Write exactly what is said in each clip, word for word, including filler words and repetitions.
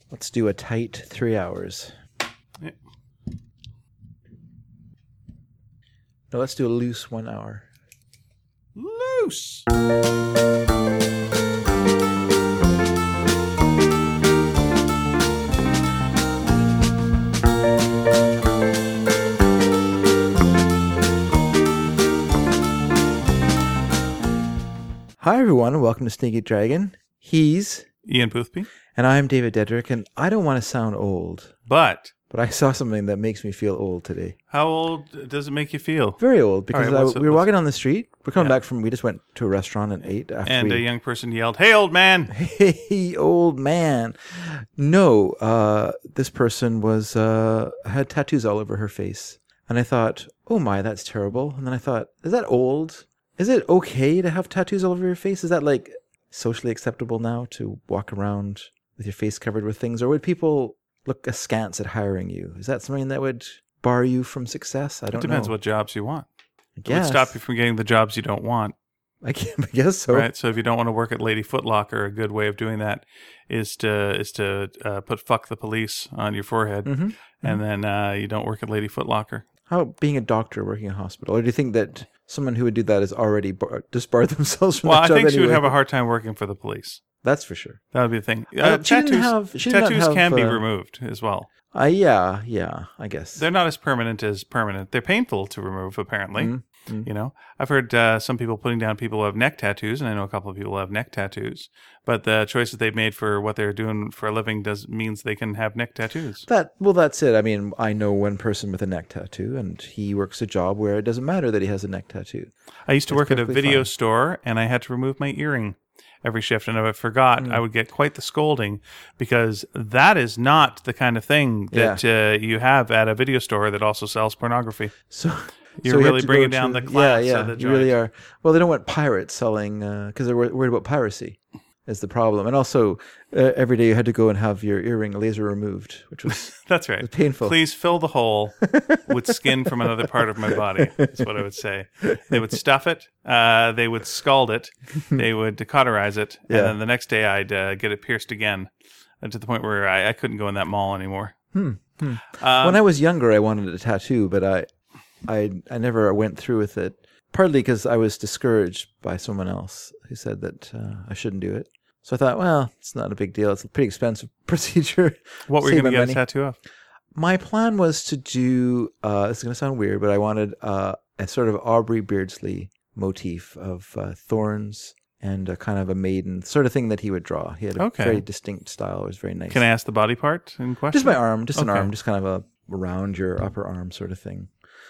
Let's do a tight three hours. Yeah. No, let's do a loose one hour. Loose. Hi, everyone, and welcome to Sneaky Dragon. He's Ian Boothby. And I'm David Dedrick, and I don't want to sound old, But but I saw something that makes me feel old today. how old does it make you feel? Very old, because All right, I, what's it- we were what's- walking down the street. We're coming Yeah. back from, we just went to a restaurant and ate after And we... a young person yelled, "Hey, old man!" Hey, old man. No, uh, this person was uh, had tattoos all over her face. And I thought, oh my, that's terrible. And then I thought, is that old? Is it okay to have tattoos all over your face? Is that like socially acceptable now to walk around with your face covered with things? Or would people look askance at hiring you? Is that something that would bar you from success? I It don't depends know. what jobs you want. I It would guess. stop you from getting the jobs you don't want. I guess, I guess so. Right. So if you don't want to work at Lady Foot Locker, a good way of doing that is to is to uh, put "fuck the police" on your forehead, Mm-hmm. and then uh, you don't work at Lady Foot Locker. How about being a doctor working in a hospital? Or do you think that someone who would do that is already bar- disbarred themselves from Well, that I job think she would anyway? have a hard time working for the police. That's for sure. That would be the thing. Uh, Uh, she didn't tattoos have- she did not tattoos have, can be uh, removed as well. Uh, yeah, yeah, I guess. They're not as permanent as permanent. They're painful to remove, apparently. Mm-hmm. You know, I've heard uh, some people putting down people who have neck tattoos, and I know a couple of people who have neck tattoos. But the choices they've made for what they're doing for a living does means they can have neck tattoos. That well, that's it. I mean, I know one person with a neck tattoo, and he works a job where it doesn't matter that he has a neck tattoo. I used to That's work at a perfectly video fine. store, and I had to remove my earring every shift. And if I forgot, Mm. I would get quite the scolding, because that is not the kind of thing that uh, you have at a video store that also sells pornography. So You're so you have really to bringing go down to- the class Yeah, yeah, of the you really joint. are. Well, they don't want pirates selling because they're wor- worried about piracy. Is the problem, and also uh, every day you had to go and have your earring laser removed, which was That's right. painful. Please fill the hole with skin from another part of my body. That's what I would say. They would stuff it. Uh, they would scald it. They would cauterize it. Yeah. And then the next day I'd uh, get it pierced again, uh, to the point where I, I couldn't go in that mall anymore. Hmm. Um, When I was younger, I wanted a tattoo, but I, I, I never went through with it. Partly because I was discouraged by someone else who said that uh, I shouldn't do it. So I thought, well, it's not a big deal. It's a pretty expensive procedure. what were you Save going to my get money. a tattoo of? My plan was to do. Uh, this is going to sound weird, but I wanted uh, a sort of Aubrey Beardsley motif of uh, thorns and a kind of a maiden sort of thing that he would draw. He had a Okay. very distinct style. It was very nice. Can I ask the body part in question? Just my arm, just an Okay. arm, just kind of a around your upper arm sort of thing.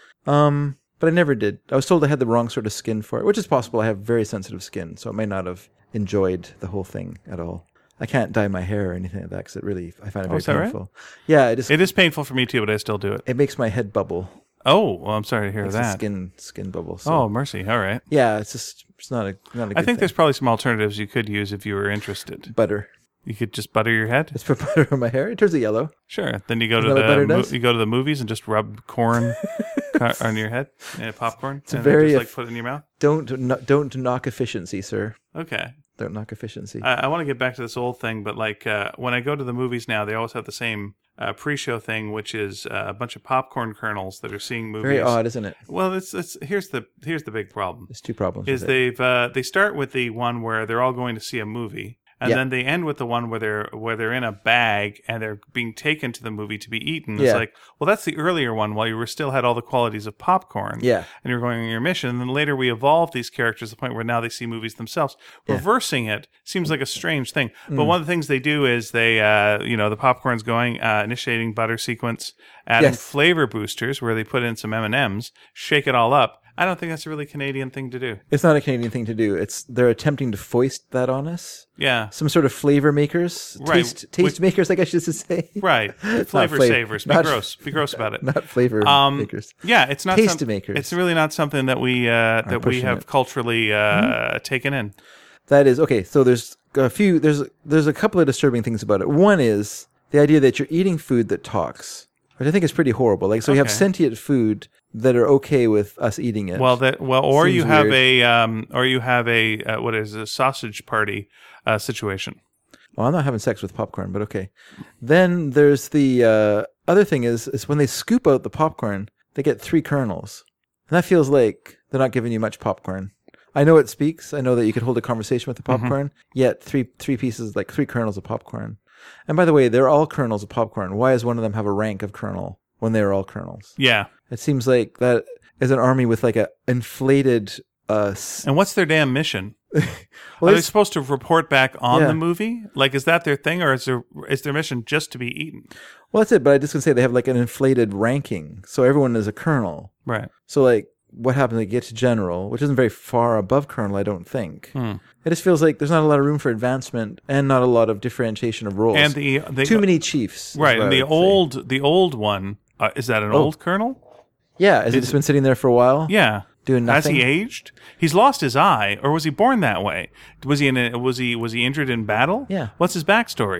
Um, but I never did. I was told I had the wrong sort of skin for it, which is possible. I have very sensitive skin, so I may not have enjoyed the whole thing at all. I can't dye my hair or anything like that because it really, I find it Oh, very is that right? painful. Yeah, it just It is painful for me too, but I still do it. it makes my head bubble. Oh, well, I'm sorry to hear Makes the that. skin skin bubble. So. Oh, mercy. All right. Yeah, it's just it's not a not a good I think thing. there's probably some alternatives you could use if you were interested. butter. You could just butter your head. Just put butter on my hair. It turns it yellow. Sure. Then you go Isn't to that what the butter mo- does? you go to the movies and just rub corn co- on your head, and popcorn. It's and very then just like eff- put it in your mouth. Don't no, don't knock efficiency, sir. Okay. Don't knock efficiency. I, I want to get back to this old thing, but like uh, when I go to the movies now, they always have the same uh, pre-show thing, which is uh, a bunch of popcorn kernels that are seeing movies. Very odd, isn't it? Well, it's, it's here's the here's the big problem. There's two problems. Is with it. they've uh, they start with the one where they're all going to see a movie, and Yeah. then they end with the one where they're where they're in a bag and they're being taken to the movie to be eaten. Yeah. It's like, well, that's the earlier one, while you were still had all the qualities of popcorn. Yeah. And you're going on your mission. And then later we evolve these characters to the point where now they see movies themselves. Yeah. Reversing it seems like a strange thing. But Mm. one of the things they do is they, uh, you know, the popcorn's going, uh, initiating butter sequence, adding Yes. flavor boosters where they put in some M and M's, shake it all up. I don't think that's a really Canadian thing to do. It's not a Canadian thing to do. It's they're attempting to foist that on us. Yeah. Some sort of flavor makers, Right. taste taste makers, I guess you should say. Right. Flavor flav- savers. Be not- gross. Be gross about it. Not flavor Um, makers. Yeah, it's not Taste some- makers. It's really not something that we uh, that we pushing have it. Mm-hmm. culturally uh, taken in. That is okay. So there's a few. There's there's a couple of disturbing things about it. One is the idea that you're eating food that talks, which I think is pretty horrible. Like, so you have Okay. sentient food that are okay with us eating it. Well, that well, or Seems you have weird. a um, or you have a uh, what is a sausage party uh, situation. Well, I'm not having sex with popcorn, but okay. Then there's the uh, other thing is is when they scoop out the popcorn, they get three kernels. And that feels like they're not giving you much popcorn. I know it speaks. I know that you could hold a conversation with the popcorn, mm-hmm. yet three three pieces, like three kernels of popcorn. And by the way, they're all kernels of popcorn. Why does one of them have a rank of kernel when they're all kernels? Yeah. It seems like that is an army with like a inflated... Uh, s- and what's their damn mission? well, Are they supposed to report back on yeah. the movie? Like, is that their thing, or is their is their mission just to be eaten? Well, that's it. But I just gonna say they have like an inflated ranking, so everyone is a colonel. Right. So like, what happens? They get to general, which isn't very far above colonel, I don't think. Hmm. It just feels like there's not a lot of room for advancement and not a lot of differentiation of roles. And the they, too many chiefs. Right. And the old say. the old one uh, is that an oh. old colonel? Yeah. Has Did, he just been sitting there for a while? Yeah. Doing nothing. Has he aged? He's lost his eye, or was he born that way? Was he in a, was he was he injured in battle? Yeah. What's his backstory?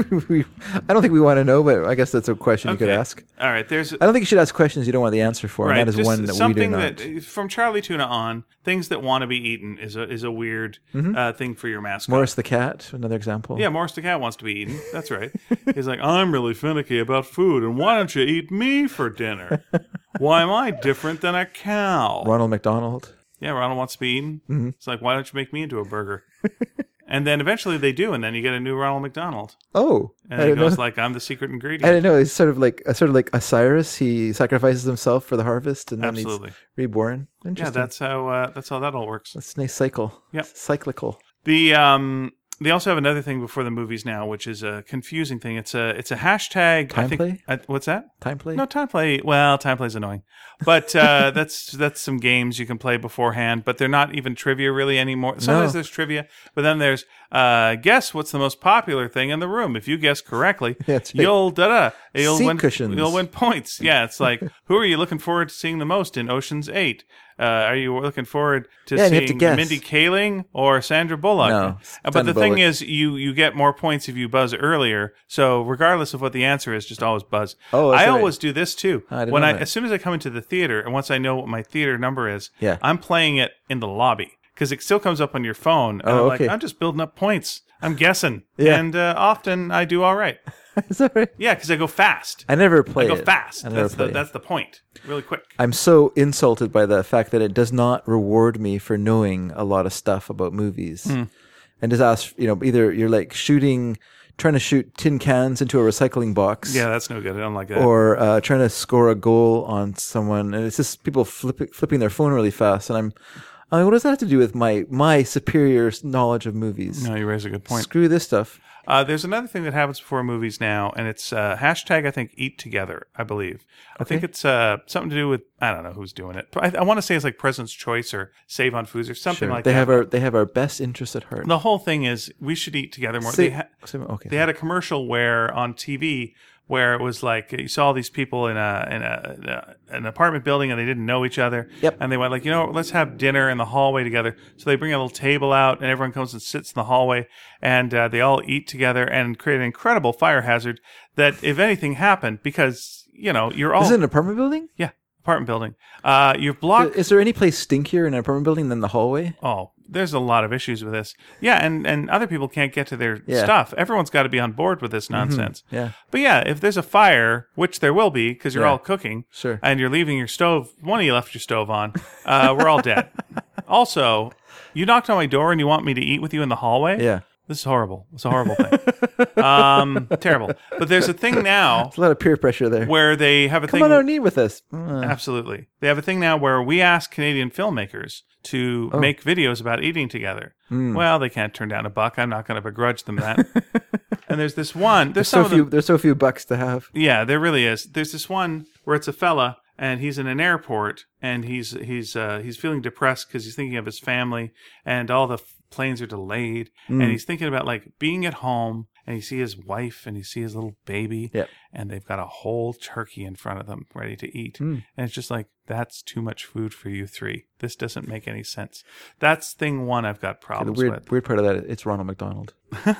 I don't think we want to know, but I guess that's a question okay. you could ask. All right. There's. I don't think you should ask questions you don't want the answer for. Right. And that is Just one that something we do not. That, from Charlie Tuna on, things that want to be eaten is a is a weird mm-hmm. uh, thing for your mascot. Morris the cat, another example. Yeah, Morris the cat wants to be eaten. That's right. He's like, I'm really finicky about food, and why don't you eat me for dinner? Why am I different than a cow? Ronald McDonald. Yeah, Ronald wants to be eaten. Mm-hmm. It's like, why don't you make me into a burger? And then eventually they do, and then you get a new Ronald McDonald. Oh, and he goes know. like, "I'm the secret ingredient." I didn't know. It's sort of like uh, sort of like Osiris. He sacrifices himself for the harvest, and then Absolutely. he's reborn. Yeah, that's how uh, that's how that all works. That's a nice cycle. Yeah, cyclical. The um, they also have another thing before the movies now, which is a confusing thing. It's a it's a hashtag. Time I think, play. Uh, what's that? Time play. No, time play. Well, time play is annoying, but uh, that's that's some games you can play beforehand. But they're not even trivia really anymore. Sometimes no. there's trivia, but then there's uh, guess what's the most popular thing in the room. If you guess correctly, right. you'll da da you'll Seat win cushions. You'll win points. Yeah, it's like who are you looking forward to seeing the most in Ocean's Eight? Uh, are you looking forward to yeah, seeing to guess. Mindy Kaling or Sandra Bullock? No, but the Bullock. thing is, you you get more points if you buzz earlier. So regardless of what the answer is, just always buzz. Oh, I right. always do this too. I didn't when know I that. as soon as I come into the theater, and once I know what my theater number is, yeah. I'm playing it in the lobby because it still comes up on your phone. And oh, I'm okay. like, I'm just building up points. I'm guessing, yeah. and uh, often I do all right. Is that right? Yeah, because I go fast. I never play I go it. fast. I never That's play the it. that's the point. Really quick. I'm so insulted by the fact that it does not reward me for knowing a lot of stuff about movies. Mm. And just ask, you know, either you're like shooting, trying to shoot tin cans into a recycling box. Yeah, that's no good. I don't like that. Or uh, trying to score a goal on someone. And it's just people flip, flipping their phone really fast. And I'm, I mean, what does that have to do with my, my superior knowledge of movies? No, you raise a good point. Screw this stuff. Uh, there's another thing that happens before movies now, and it's uh, hashtag, I think, Eat Together, I believe. I Okay. think it's uh, something to do with, I don't know who's doing it. I, I want to say it's like President's Choice or Save on Foods or something Sure. like they that. have our they have our best interests at heart. The whole thing is we should eat together more. Say- they, ha- say- okay. they had a commercial where on T V where it was like you saw these people in a in a, in a an apartment building and they didn't know each other. Yep. And they went like, you know, let's have dinner in the hallway together. So they bring a little table out and everyone comes and sits in the hallway and uh, they all eat together and create an incredible fire hazard that if anything happened, because you know you're all Is it an apartment building? yeah apartment building. Uh, you're blocked. Is there any place stinkier in an apartment building than the hallway? Oh, there's a lot of issues with this. Yeah, and, and other people can't get to their Yeah. stuff. Everyone's got to be on board with this nonsense. Yeah, But yeah, if there's a fire, which there will be because you're Yeah. all cooking, sure. and you're leaving your stove, one of you left your stove on, uh, we're all dead. Also, you knocked on my door and you want me to eat with you in the hallway? Yeah. This is horrible. It's a horrible thing. um, terrible. But there's a thing now There's a lot of peer pressure there. where they have a Come thing. on out and eat with us. Uh, Absolutely. They have a thing now where we ask Canadian filmmakers to Oh. make videos about eating together. mm. Well, they can't turn down a buck. I'm not going to begrudge them that. And there's this one. There's, There's some so of few. them. There's so few bucks to have. Yeah, there really is. There's this one where it's a fella and he's in an airport and he's he's uh, he's feeling depressed because he's thinking of his family and all the f- planes are delayed Mm. and he's thinking about like being at home and you see his wife and you see his little baby Yep. and they've got a whole turkey in front of them ready to eat. Mm. And it's just like, that's too much food for you three. This doesn't make any sense. That's thing one I've got The problems weird, with. weird part of that, it's Ronald McDonald.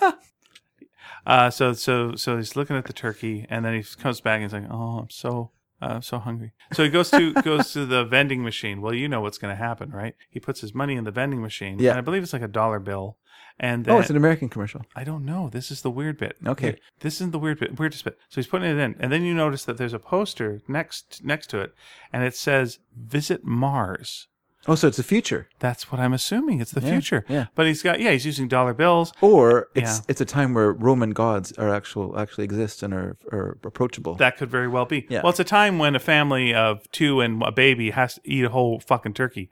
Uh, so so so he's looking at the turkey and then he comes back and he's like, oh, I'm so Uh, I'm so hungry. So he goes to goes to the vending machine. Well, you know what's going to happen, right? He puts his money in the vending machine. Yeah. And I believe it's like a dollar bill. And then, Oh, it's an American commercial. I don't know. This is the weird bit. Okay. This isn't the weird bit. Weirdest bit. So he's putting it in, and then you notice that there's a poster next next to it, and it says "Visit Mars." Oh, so it's the future. That's what I'm assuming. It's the Yeah, future. yeah. But he's got yeah. He's using dollar bills. Or it's Yeah. it's a time where Roman gods are actual actually exist and are, are approachable. That could very well be. Yeah. Well, it's a time when a family of two and a baby has to eat a whole fucking turkey.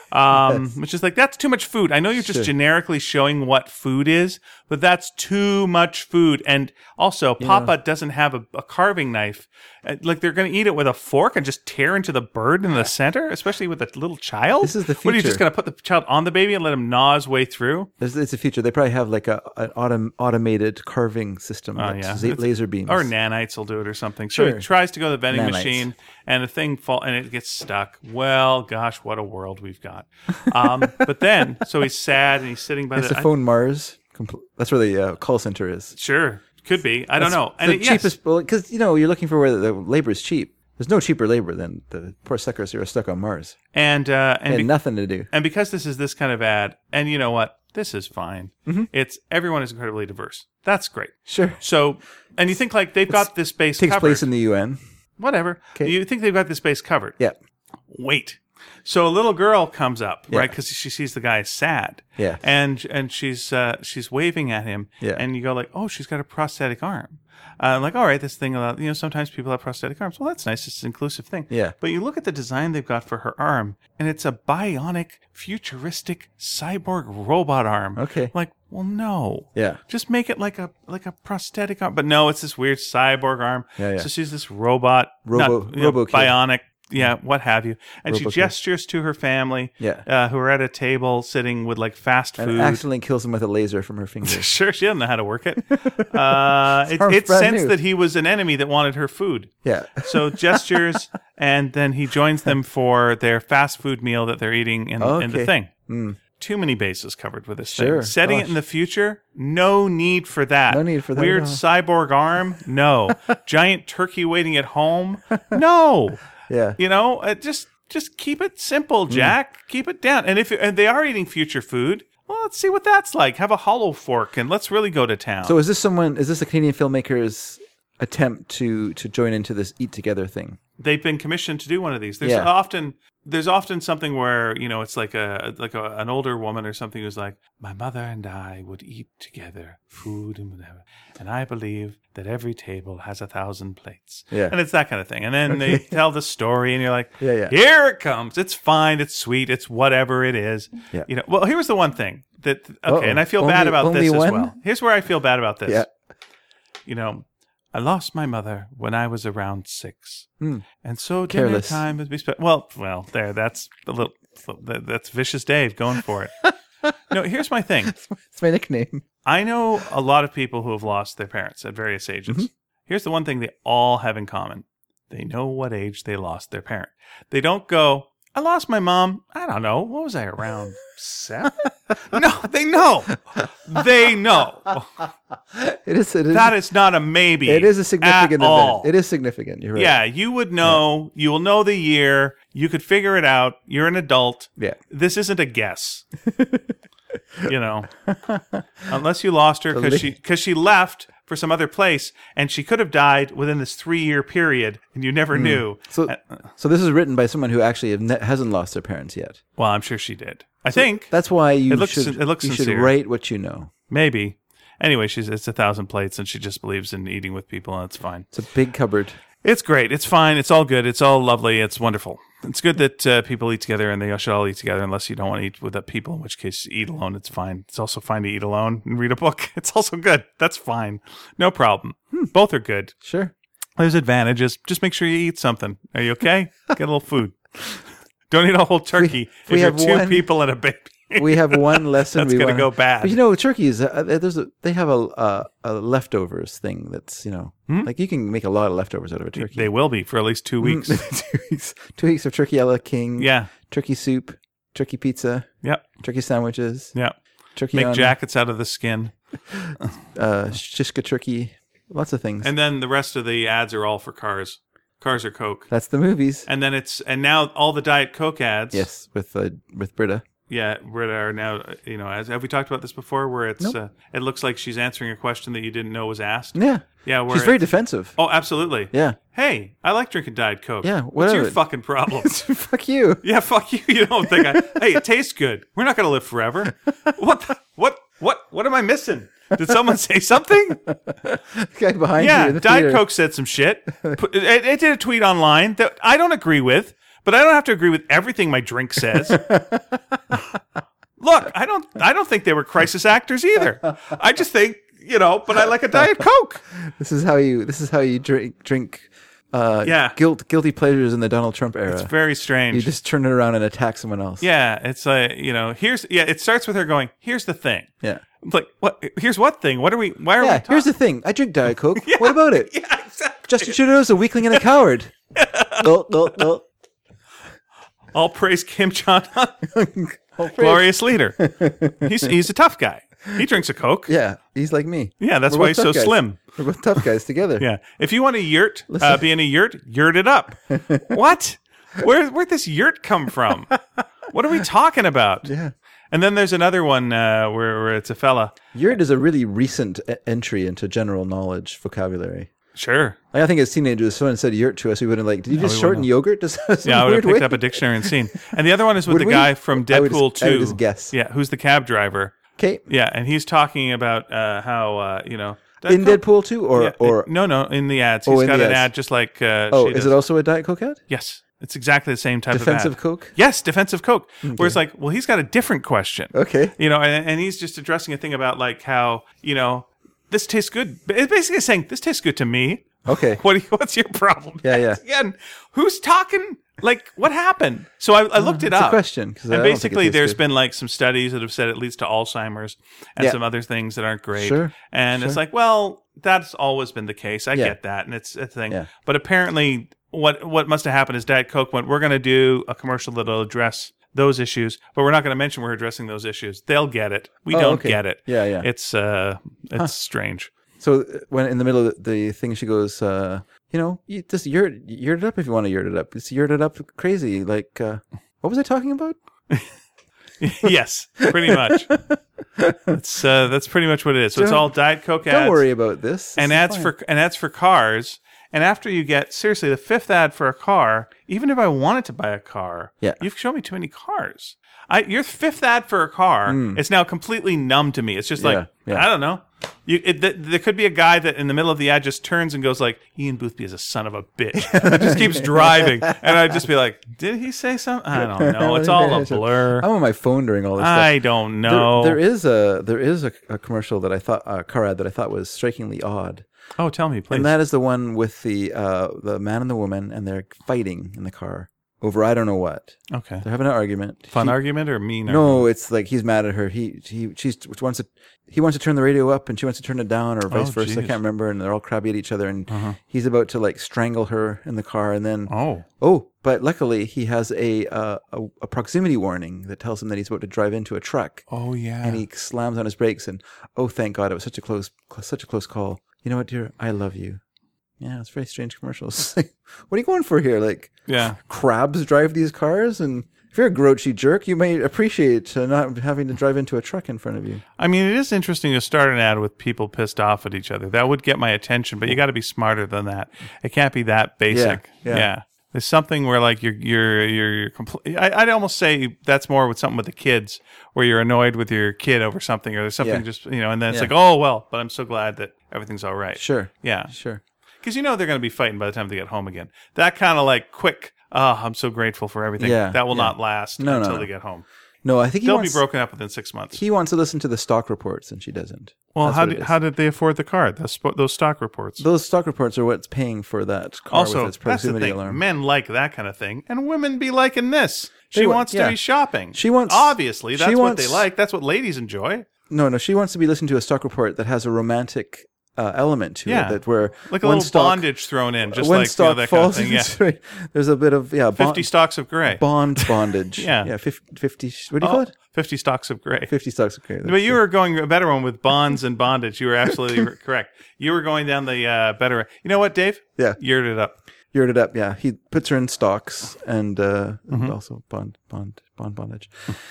Um, Yes. Which is like, that's too much food. I know you're just Sure. generically showing what food is, but that's too much food. And also, Papa doesn't have a, a carving knife. Uh, Like, they're going to eat it with a fork and just tear into the bird in the center, especially with a little child? This is the What, are you just future. going to put the child on the baby and let him gnaw his way through? It's, it's the future. They probably have like a an autom- automated carving system. Oh, that's yeah. z- It's- laser beams. Or nanites will do it or something. So Sure. he tries to go to the vending Nanites. machine, and the thing fall and it gets stuck. Well, gosh, what a world we've got. Um, but then, so he's sad and he's sitting by It's the. the I- phone Mars. Compl- That's where the uh, call center is. sure, could be. I don't know. And the it, yes, cheapest, because you know you're looking for where the labor is cheap. There's no cheaper labor than the poor suckers who are stuck on Mars and uh, and and be- nothing to do. and because this is this kind of ad, and you know what, this is fine. Mm-hmm. It's everyone is incredibly diverse. That's great. Sure, So, and you think like they've got this base takes covered. place in the U N. Whatever. Okay. You think they've got this base covered. Yeah, Wait. So a little girl comes up, Yeah. right? Because she sees the guy sad, Yeah. and and she's uh, she's waving at him, Yeah. and you go like, oh, she's got a prosthetic arm. Uh, like, all right, this thing about you know sometimes people have prosthetic arms. Well, that's nice. It's an inclusive thing. Yeah. But you look at the design they've got for her arm, and it's a bionic, futuristic cyborg robot arm. Okay. Like, well, no. Yeah. Just make it like a like a prosthetic arm. But no, it's this weird cyborg arm. Yeah, yeah. So she's this robot, Robo- not, you know, Robo kid. bionic. Yeah, what have you. And she Robo kid. gestures to her family, Yeah. uh, who are at a table sitting with like fast and food. accidentally kills him with a laser from her fingers. Sure, she doesn't know how to work it. Uh, it Sounds it brand sensed new. that he was an enemy that wanted her food. Yeah, So gestures, and then he joins them for their fast food meal that they're eating in, in the Okay. thing. Mm. Too many bases covered with this Sure. thing. Setting Gosh. it in the future, no need for that. No need for that Weird at all. cyborg arm, no. Giant turkey waiting at home, no. yeah. You know, uh, just just keep it simple, Jack. Keep it down. And if and they are eating future food, well, let's see what that's like. Have a hollow fork, and let's really go to town. So is this someone? Is this a Canadian filmmaker's attempt to to join into this eat together thing? They've been commissioned to do one of these. There's Yeah. often there's often something where you know it's like a like a, an older woman or something who's like, my mother and I would eat together, food and whatever, and I believe that every table has a thousand plates. Yeah. And it's that kind of thing. And then they tell the story, and you're like, Yeah, yeah. here it comes. It's fine. It's sweet. It's whatever it is. Yeah. You know. Well, here's the one thing that okay, Uh-oh. and I feel Only- bad about only this as one? well. Here's where I feel bad about this. Yeah. You know, I lost my mother when I was around six, Hmm. and so dinner Careless. time would be spent. Well, well, there. That's a little. that- That's vicious Dave going for it. No, here's my thing. It's my nickname. I know a lot of people who have lost their parents at various ages. Mm-hmm. Here's the one thing they all have in common: they know what age they lost their parent. They don't go, "I lost my mom. I don't know. What was I around seven?" No, they know. They know. It is. It is. That is not a maybe. it is a significant at event. all. It is significant. You're right. Yeah, you would know. You will know the year. You could figure it out. You're an adult. Yeah. This isn't a guess. You know, unless you lost her because she because she left for some other place, and she could have died within this three year period, and you never knew. So, Uh, so this is written by someone who actually have ne- hasn't lost their parents yet. well, I'm sure she did. I think That's why you It looks- should. it looks you should sincere. write what you know. maybe. Anyway, she's it's a thousand plates, and she just believes in eating with people, and it's fine. It's a big cupboard. It's great. It's fine. It's all good. It's all lovely. It's wonderful. It's good that uh, people eat together, and they should all eat together unless you don't want to eat with the people, in which case eat alone. It's fine. It's also fine to eat alone and read a book. It's also good. That's fine. No problem. Both are good. Sure. There's advantages. Just make sure you eat something. Are you okay? Get a little food. Don't eat a whole turkey we if you're have two one- people and a baby. We have one lesson. That's we gonna wanna- go bad. But you know, turkeys. Uh, there's a. They have a, a a leftovers thing. That's you know, like you can make a lot of leftovers out of a turkey. They will be for at least two weeks. two weeks. Two weeks of turkey a la king. Yeah. Turkey soup. Turkey pizza. Yep. Turkey sandwiches. Yep. Turkey Make on jackets out of the skin. uh, shishka turkey. Lots of things. And then the rest of the ads are all for cars. Cars are Coke. That's the movies. And then it's and now all the Diet Coke ads. Yes, with uh, with Britta. Yeah, where they are now, you know, as have we talked about this before? Where it's Nope. uh, it looks like she's answering a question that you didn't know was asked. Yeah. Yeah, where She's very it- defensive. Oh, absolutely. Yeah. Hey, I like drinking Diet Coke. Yeah, What's your whatever. fucking problem? Fuck you. Yeah, fuck you. You don't think I? Hey, it tastes good. We're not going to live forever. What? The, what? What? What am I missing? Did someone say something? The guy behind you Yeah, in the Diet theater. Coke said some shit. Put- It, it did a tweet online that I don't agree with, but I don't have to agree with everything my drink says. Look, I don't. I don't think they were crisis actors either. I just think you know. But I like a Diet Coke. This is how you. This is how you drink. Drink. Uh, Yeah. Guilt. Guilty pleasures in the Donald Trump era. It's very strange. You just turn it around and attack someone else. Yeah, it's like you know. Here's yeah. It starts with her going. Here's the thing. Yeah. It's like what? Here's what thing? What are we? Why are we? Yeah. Talking? Here's the thing. I drink Diet Coke. What about it? Yeah, exactly. Justin Trudeau's a weakling and a coward. oh, oh, oh. All praise Kim Jong Un, Oh, praise. glorious leader. He's he's a tough guy. He drinks a Coke. Yeah. He's like me. Yeah, that's We're why both he's so tough guys. slim. We're both tough guys together. Yeah. If you want a yurt, uh, Listen. be in a yurt, yurt it up. What? Where where'd this yurt come from? What are we talking about? Yeah. And then there's another one uh, where, where it's a fella. Yurt is a really recent e- entry into general knowledge vocabulary. Sure. Like, I think as teenagers, if someone said yurt to us, we would have like, did you just we shorten wouldn't yogurt to some Yeah, I would have weird picked way? up a dictionary and seen. And the other one is with Would the we? guy from I would Deadpool just- I would two. just guess. Yeah, who's the cab driver. Okay. Yeah, and he's talking about uh, how, uh, you know. In Coke- Deadpool two or Yeah, or it- no, no, in the ads. Oh, He's in got the an ads. ad just like uh, oh, she is does. it also a Diet Coke ad? Yes. It's exactly the same type Defensive of ad. Coke? Yes, defensive Coke. Where it's like, well, he's got a different question. Okay. You know, and, and he's just addressing a thing about like how, you know, this tastes good. It's basically saying, this tastes good to me. Okay. What? Do you, what's your problem? Yeah, yeah. Again, who's talking? Like, what happened? So I, I looked it It's up. a question. 'Cause I And don't think it basically, tastes there's good. been like some studies that have said it leads to Alzheimer's and Yeah. some other things that aren't great. Sure, And it's sure. like, well, that's always been the case. I Yeah. get that, and it's a thing. Yeah. But apparently, what what must have happened is Diet Coke went, we're going to do a commercial that'll address those issues, but we're not going to mention we're addressing those issues. They'll get it. We Oh, don't okay. get it. Yeah, yeah. It's uh, it's strange. So uh, when in the middle of the thing, she goes, uh, you know, you just yurt, yurt it up if you want to yurt it up. It's yurt it up crazy. Like, uh, what was I talking about? Yes, pretty much. That's uh, that's pretty much what it is. So it's Don't- all Diet Coke ads. Don't worry about this. This and is ads fine. for and ads for cars. And after you get seriously the fifth ad for a car, even if I wanted to buy a car, Yeah. you've shown me too many cars. I your fifth ad for a car is now completely numb to me. It's just like Hmm. Yeah, yeah. I don't know. You, it, th- there could be a guy that in the middle of the ad just turns and goes like, "Ian Boothby is a son of a bitch." It just keeps driving, and I'd just be like, "Did he say something? I don't know. It's all a blur. I'm on my phone during all this stuff. I don't There- know." there is a there is a, a commercial that I thought a car ad that I thought was strikingly odd, Oh, tell me, please. and that is the one with the uh, the man and the woman, and they're fighting in the car over I don't know what. okay. They're having an argument. Fun He- argument or mean? No, it's like he's mad at her. He he she's wants to he wants to turn the radio up and she wants to turn it down or vice Oh, versa. I geez. can't remember. And they're all crabby at each other. And Uh-huh. he's about to like strangle her in the car. And then Oh, oh, but luckily he has a, uh, a a proximity warning that tells him that he's about to drive into a truck. oh yeah. And he slams on his brakes. And oh, thank God, it was such a close such a close call. You know what, dear? I love you. Yeah, it's very strange commercials. What are you going for here? Like yeah. crabs drive these cars, and if you're a grouchy jerk, you may appreciate uh, not having to drive into a truck in front of you. I mean, it is interesting to start an ad with people pissed off at each other. That would get my attention, but you got to be smarter than that. It can't be that basic. Yeah, yeah. There's something where like you're you're you're, you're compl- I, I'd almost say that's more with something with the kids, where you're annoyed with your kid over something, or there's something Yeah. just you know, and then it's Yeah. like, oh well, but I'm so glad that everything's all right. Sure. Yeah, Sure. because you know they're going to be fighting by the time they get home again. That kind of like quick. Oh, I'm so grateful for everything. Yeah, that will yeah. not last No, no, until no. they get home. No, I think he They'll wants, be broken up within six months. he wants to listen to the stock reports, and she doesn't. Well, That's how what did it is. how did they afford the car? Those sp- those stock reports. Those stock reports are what's paying for that car Also, with its that's the proximity thing. alarm. Men like that kind of thing, and women be liking this. She They wa- wants to yeah. be shopping. She wants- obviously that's she what wants- they like. That's what ladies enjoy. No, no, she wants to be listening to a stock report that has a romantic uh, element to Yeah. it, that where Like a one little stock, bondage thrown in, just one like you know, stock that kind of falls. thing. Yeah, Right. There's a bit of yeah, bond, fifty stocks of gray. bond bondage. Yeah. yeah, fifty, fifty. What do you Oh, call it? fifty stocks of gray. Fifty stocks of gray. But you were going a better one with bonds and bondage. You were absolutely correct. You were going down the uh, better. You know what, Dave? Yeah. Yurt it up. Yurt it up. Yeah, he puts her in stocks and uh, Mhm. also bond, bond, bond bondage.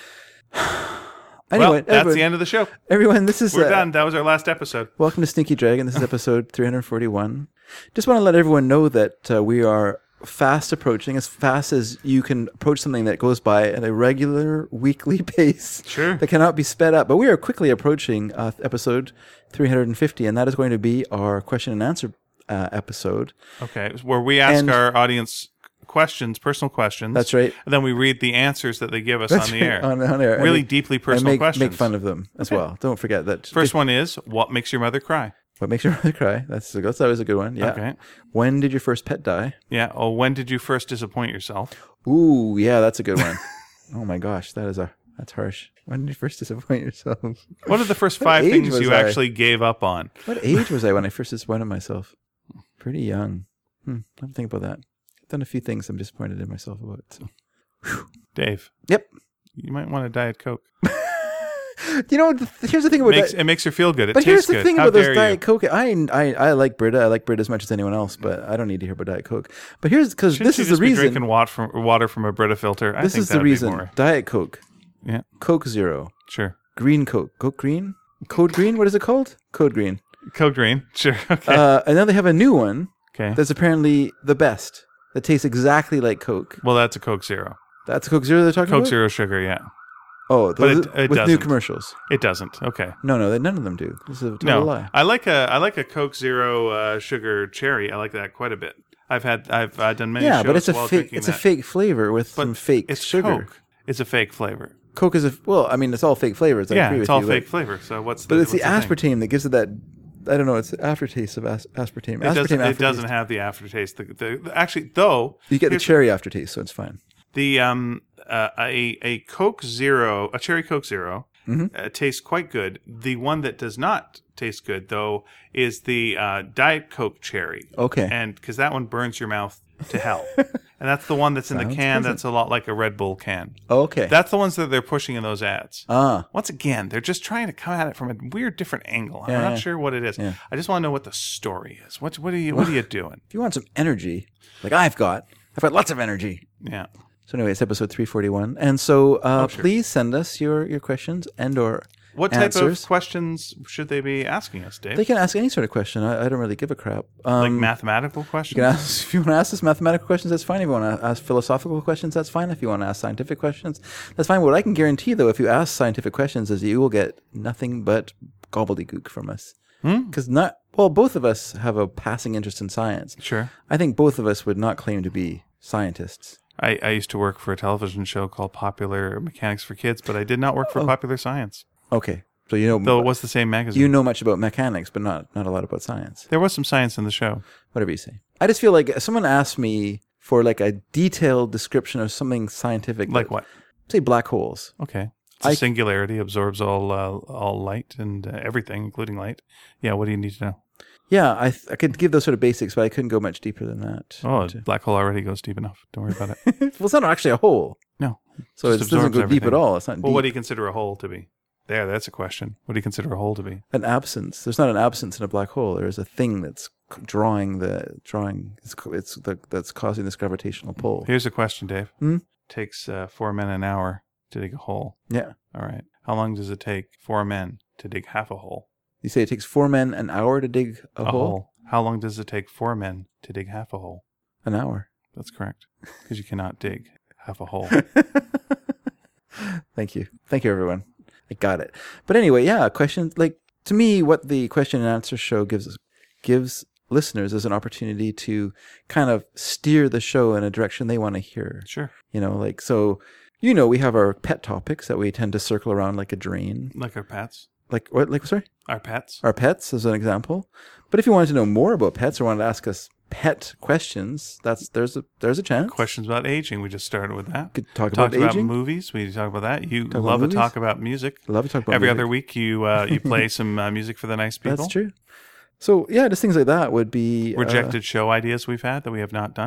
Well, anyway, that's everyone, the end of the show. everyone, this is We're uh, done. That was our last episode. welcome to Sneaky Dragon. This is episode three hundred forty-one. Just want to let everyone know that uh, we are fast approaching, as fast as you can approach something that goes by at a regular weekly pace. Sure. That cannot be sped up. But we are quickly approaching uh, episode three hundred fifty, and that is going to be our question and answer uh, episode. Okay. Where we ask And- our audience questions, personal questions. That's right. And then we read the answers that they give us That's on the right, air. On, on air. And Really we- deeply and personal make, questions. make fun of them as well. Don't forget that. First one is, what makes your mother cry? What makes your mother cry? That's, that's always a good one. Yeah. Okay. When did your first pet die? Yeah. Oh, when did you first disappoint yourself? Ooh, yeah, that's a good one. Oh my gosh, that is a that's harsh. When did you first disappoint yourself? What are the first What five age things was you I? actually gave up on? What age was I when I first disappointed myself? Pretty young. Hmm, I have to think about that. I've done a few things I'm disappointed in myself about. So. Dave. Yep. You might want a Diet Coke. You know, th- here's the thing about Makes, that. it makes her feel good. It But here's tastes the good. thing How about those dare Diet you? Coke. I, I I like Brita. I like Brita as much as anyone else, but I don't need to hear about Diet Coke. But here's because Shouldn't this you is just the be reason. drinking water from, water from a Brita filter? I This think is the that'd be reason. more- Diet Coke, Yeah, Coke Zero, sure. Green Coke, Coke Green, Code Green. What is it called? Code Green. Code Green. Sure. Okay. Uh, and then they have a new one okay. that's apparently the best. That tastes exactly like Coke. Well, that's a Coke Zero. That's a Coke Zero they're talking Coke about? Zero sugar, yeah. Oh, But those, it- it with new doesn't. commercials. It doesn't. Okay. No, no, they, none of them do. This is a total No, lie. I like a I like a Coke Zero uh, sugar cherry. I like that quite a bit. I've had I've uh, done many Yeah, shows but it's a while fake. drinking It's a that. fake flavor with But some fake It's sugar. Coke. It's a fake flavor. Coke is a well. I mean, it's all fake flavors. I yeah, agree it's with all you, fake But, flavor. So what's the but it's the what's thing? aspartame that gives it that. I don't know. It's the aftertaste of as, aspartame. It aspartame doesn't, it aftertaste. doesn't have the aftertaste. The, the, the- actually, though, You get the here's- cherry aftertaste, so it's fine. the um uh, a a Coke Zero, a cherry Coke Zero, Mhm. uh, tastes quite good. The one that does not taste good, though, is the uh, Diet Coke cherry, Okay. and because that one burns your mouth to hell, and that's the one that's in the Sounds can. pleasant. That's a lot like a Red Bull can. okay. That's the ones that they're pushing in those ads. ah. Once again, they're just trying to come at it from a weird, different angle. I'm Yeah, not yeah. sure what it is. Yeah. I just want to know what the story is. What what are you what are you doing? If you want some energy, like I've got, I've got lots of energy. Yeah. So anyway, it's episode three forty-one, and so uh, Oh, sure. please send us your, your questions and or What type answers. of questions should they be asking us, Dave? They can ask any sort of question. I, I don't really give a crap. Um, like mathematical questions? You can ask if you want to ask us mathematical questions. That's fine. If you want to ask philosophical questions, that's fine. If you want to ask scientific questions, that's fine. What I can guarantee, though, if you ask scientific questions, is you will get nothing but gobbledygook from us. Hmm? Because not well, both of us have a passing interest in science. Sure. I think both of us would not claim to be scientists. I, I used to work for a television show called Popular Mechanics for Kids, but I did not work for Oh. Popular Science. Okay, so you know, Though it was the same magazine. you know much about mechanics, but not not a lot about science. there was some science in the show. Whatever you say. I just feel like if someone asked me for like a detailed description of something scientific, Like what? say black holes. Okay. It's a I- singularity, absorbs all uh, all light and uh, everything, including light. Yeah, what do you need to know? Yeah, I th- I could give those sort of basics, but I couldn't go much deeper than that. Oh, a To- black hole already goes deep enough. Don't worry about it. well, it's not actually a hole, No. so it Just doesn't absorbs go deep at everything. all. It's not Well, deep. what do you consider a hole to be? There, that's a question. What do you consider a hole to be? An absence. There's not an absence in a black hole. There's a thing that's c- drawing the drawing. It's co- it's the, that's causing this gravitational pull. Here's a question, Dave. Hmm? Takes uh, four men an hour to dig a hole. Yeah. All right. How long does it take four men to dig half a hole? You say it takes four men an hour to dig a, hole? How long does it take four men to dig half a hole? An hour. That's correct. Because you cannot dig half a hole. Thank you. Thank you, everyone. I got it. But anyway, yeah, questions like to me, what the question and answer show gives us gives listeners is an opportunity to kind of steer the show in a direction they want to hear. Sure. You know, like so. You know, we have our pet topics that we tend to circle around like a drain. Like our pets. Like what? Like sorry, Our pets. our pets as an example. But if you wanted to know more about pets or wanted to ask us pet questions, that's there's a there's a chance. Questions about aging. We just started with that. Could talk Talked about about aging. movies. We talk about that. You about love to movies? talk about music. Love to talk about Every music. other week, you uh, you play some uh, music for the nice people. That's true. So yeah, just things like that would be uh, Rejected show ideas we've had that we have not done.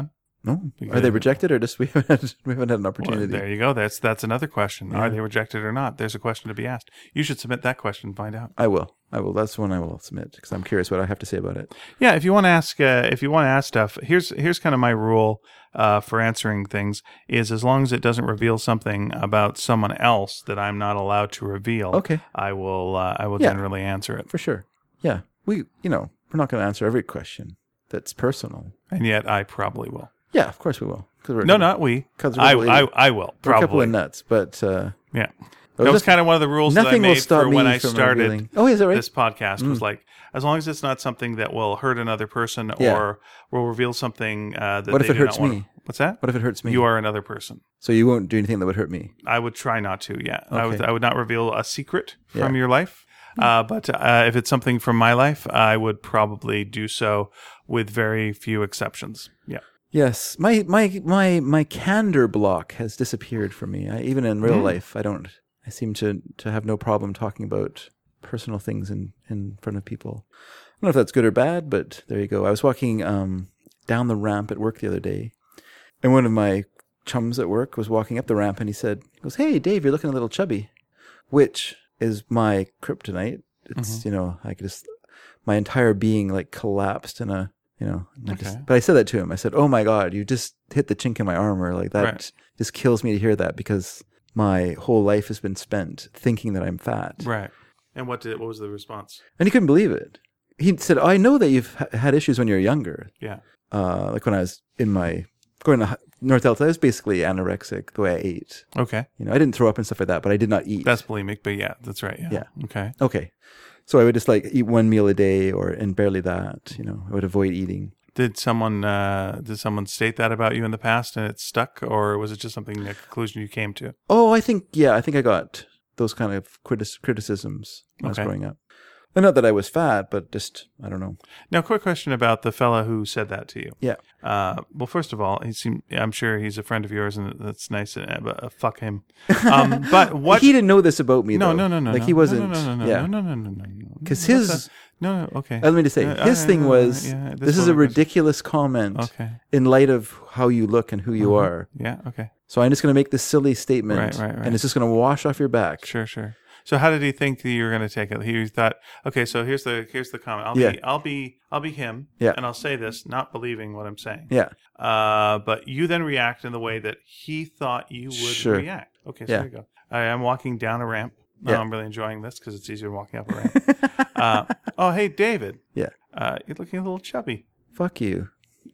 No, Because- are they rejected or just we haven't had, we haven't had an Well, opportunity? there you go. That's that's another question. Yeah. Are they rejected or not? There's a question to be asked. You should submit that question and find out. I will. I will. That's one I will submit because I'm curious what I have to say about it. Yeah, if you want to ask, uh, if you want to ask stuff, here's here's kind of my rule uh, for answering things: is as long as it doesn't reveal something about someone else that I'm not allowed to reveal, Okay, I will uh, I will Yeah. generally answer it. for sure. Yeah, we. You know, we're not going to answer every question that's personal. And yet, I probably will. Yeah, of course we will. Cause we're, No, not we. 'cause we're I, a couple I idiots. I will We're a couple probably. of nuts, but uh, Yeah, it that was just- kind of one of the rules that I nothing will made stop for me when I from started revealing. Oh, is that right? this podcast. Was Mm. like, as long as it's not something that will hurt another person Yeah. or will reveal something uh, that What if they it do hurts not want. me? What's that? What if it hurts me? You are another person. So you won't do anything that would hurt me. I would try not to. Yeah, I would. Okay. I would not reveal a secret from Yeah. your life. Uh, but uh, if it's something from my life, I would probably do so with very few exceptions. Yeah. Yes, my my my my candor block has disappeared from me. I, even in real Mm. life, I don't. I seem to to have no problem talking about personal things in in front of people. I don't know if that's good or bad, but there you go. I was walking um, down the ramp at work the other day, and one of my chums at work was walking up the ramp, and he said, he "Goes, hey Dave, you're looking a little chubby," which is my kryptonite. It's Mhm. you know I could just my entire being like collapsed in a. You know, and I Okay. just, but I said that to him. I said, "Oh my God, you just hit the chink in my armor. Like that Right. just kills me to hear that because my whole life has been spent thinking that I'm fat." Right. And what did? What was the response? And he couldn't believe it. He said, "I know that you've ha- had issues when you were younger. Yeah. Uh, like when I was in my going to hi- North Delta, I was basically anorexic the way I ate. Okay. You know, I didn't throw up and stuff like that, but I did not eat. That's bulimic, but yeah, that's right. Yeah. Yeah. Okay. okay. So I would just like eat one meal a day, or and barely that. You know, I would avoid eating." Did someone uh, did someone state that about you in the past and it stuck, or was it just something a conclusion you came to? Oh, I think, yeah, I think I got those kind of critis- criticisms when I Okay. was growing up. And not that I was fat, but just, I don't know. Now, quick question about the fella who said that to you. Yeah. Uh, well, first of all, he seemed, I'm sure he's a friend of yours, and that's nice. Uh, but, uh, fuck him. Um, but what? He didn't know this about me, no, though. no, no, no. Like, no, he wasn't, No, no, no, no, yeah. no, no, no, no, no, no. Because What's his, that? No, no, okay. uh, let me just say, Uh, his uh, thing was, yeah, this is one a was- ridiculous comment Okay. in light of how you look and who you Uh-huh. are. Yeah. Okay. So I'm just going to make this silly statement, Right, right, right. and it's just going to wash off your back. Sure, sure. So how did he think that you were going to take it? He thought, okay, so here's the here's the comment. I'll Yeah. be I'll be I'll be him, Yeah. and I'll say this, not believing what I'm saying. Yeah. Uh, but you then react in the way that he thought you would Sure. react. Okay, so Yeah. there you go. I am walking down a ramp. Oh, Yeah. I'm really enjoying this because it's easier than walking up a ramp. uh, oh, hey, David. Yeah. Uh, you're looking a little chubby. Fuck you.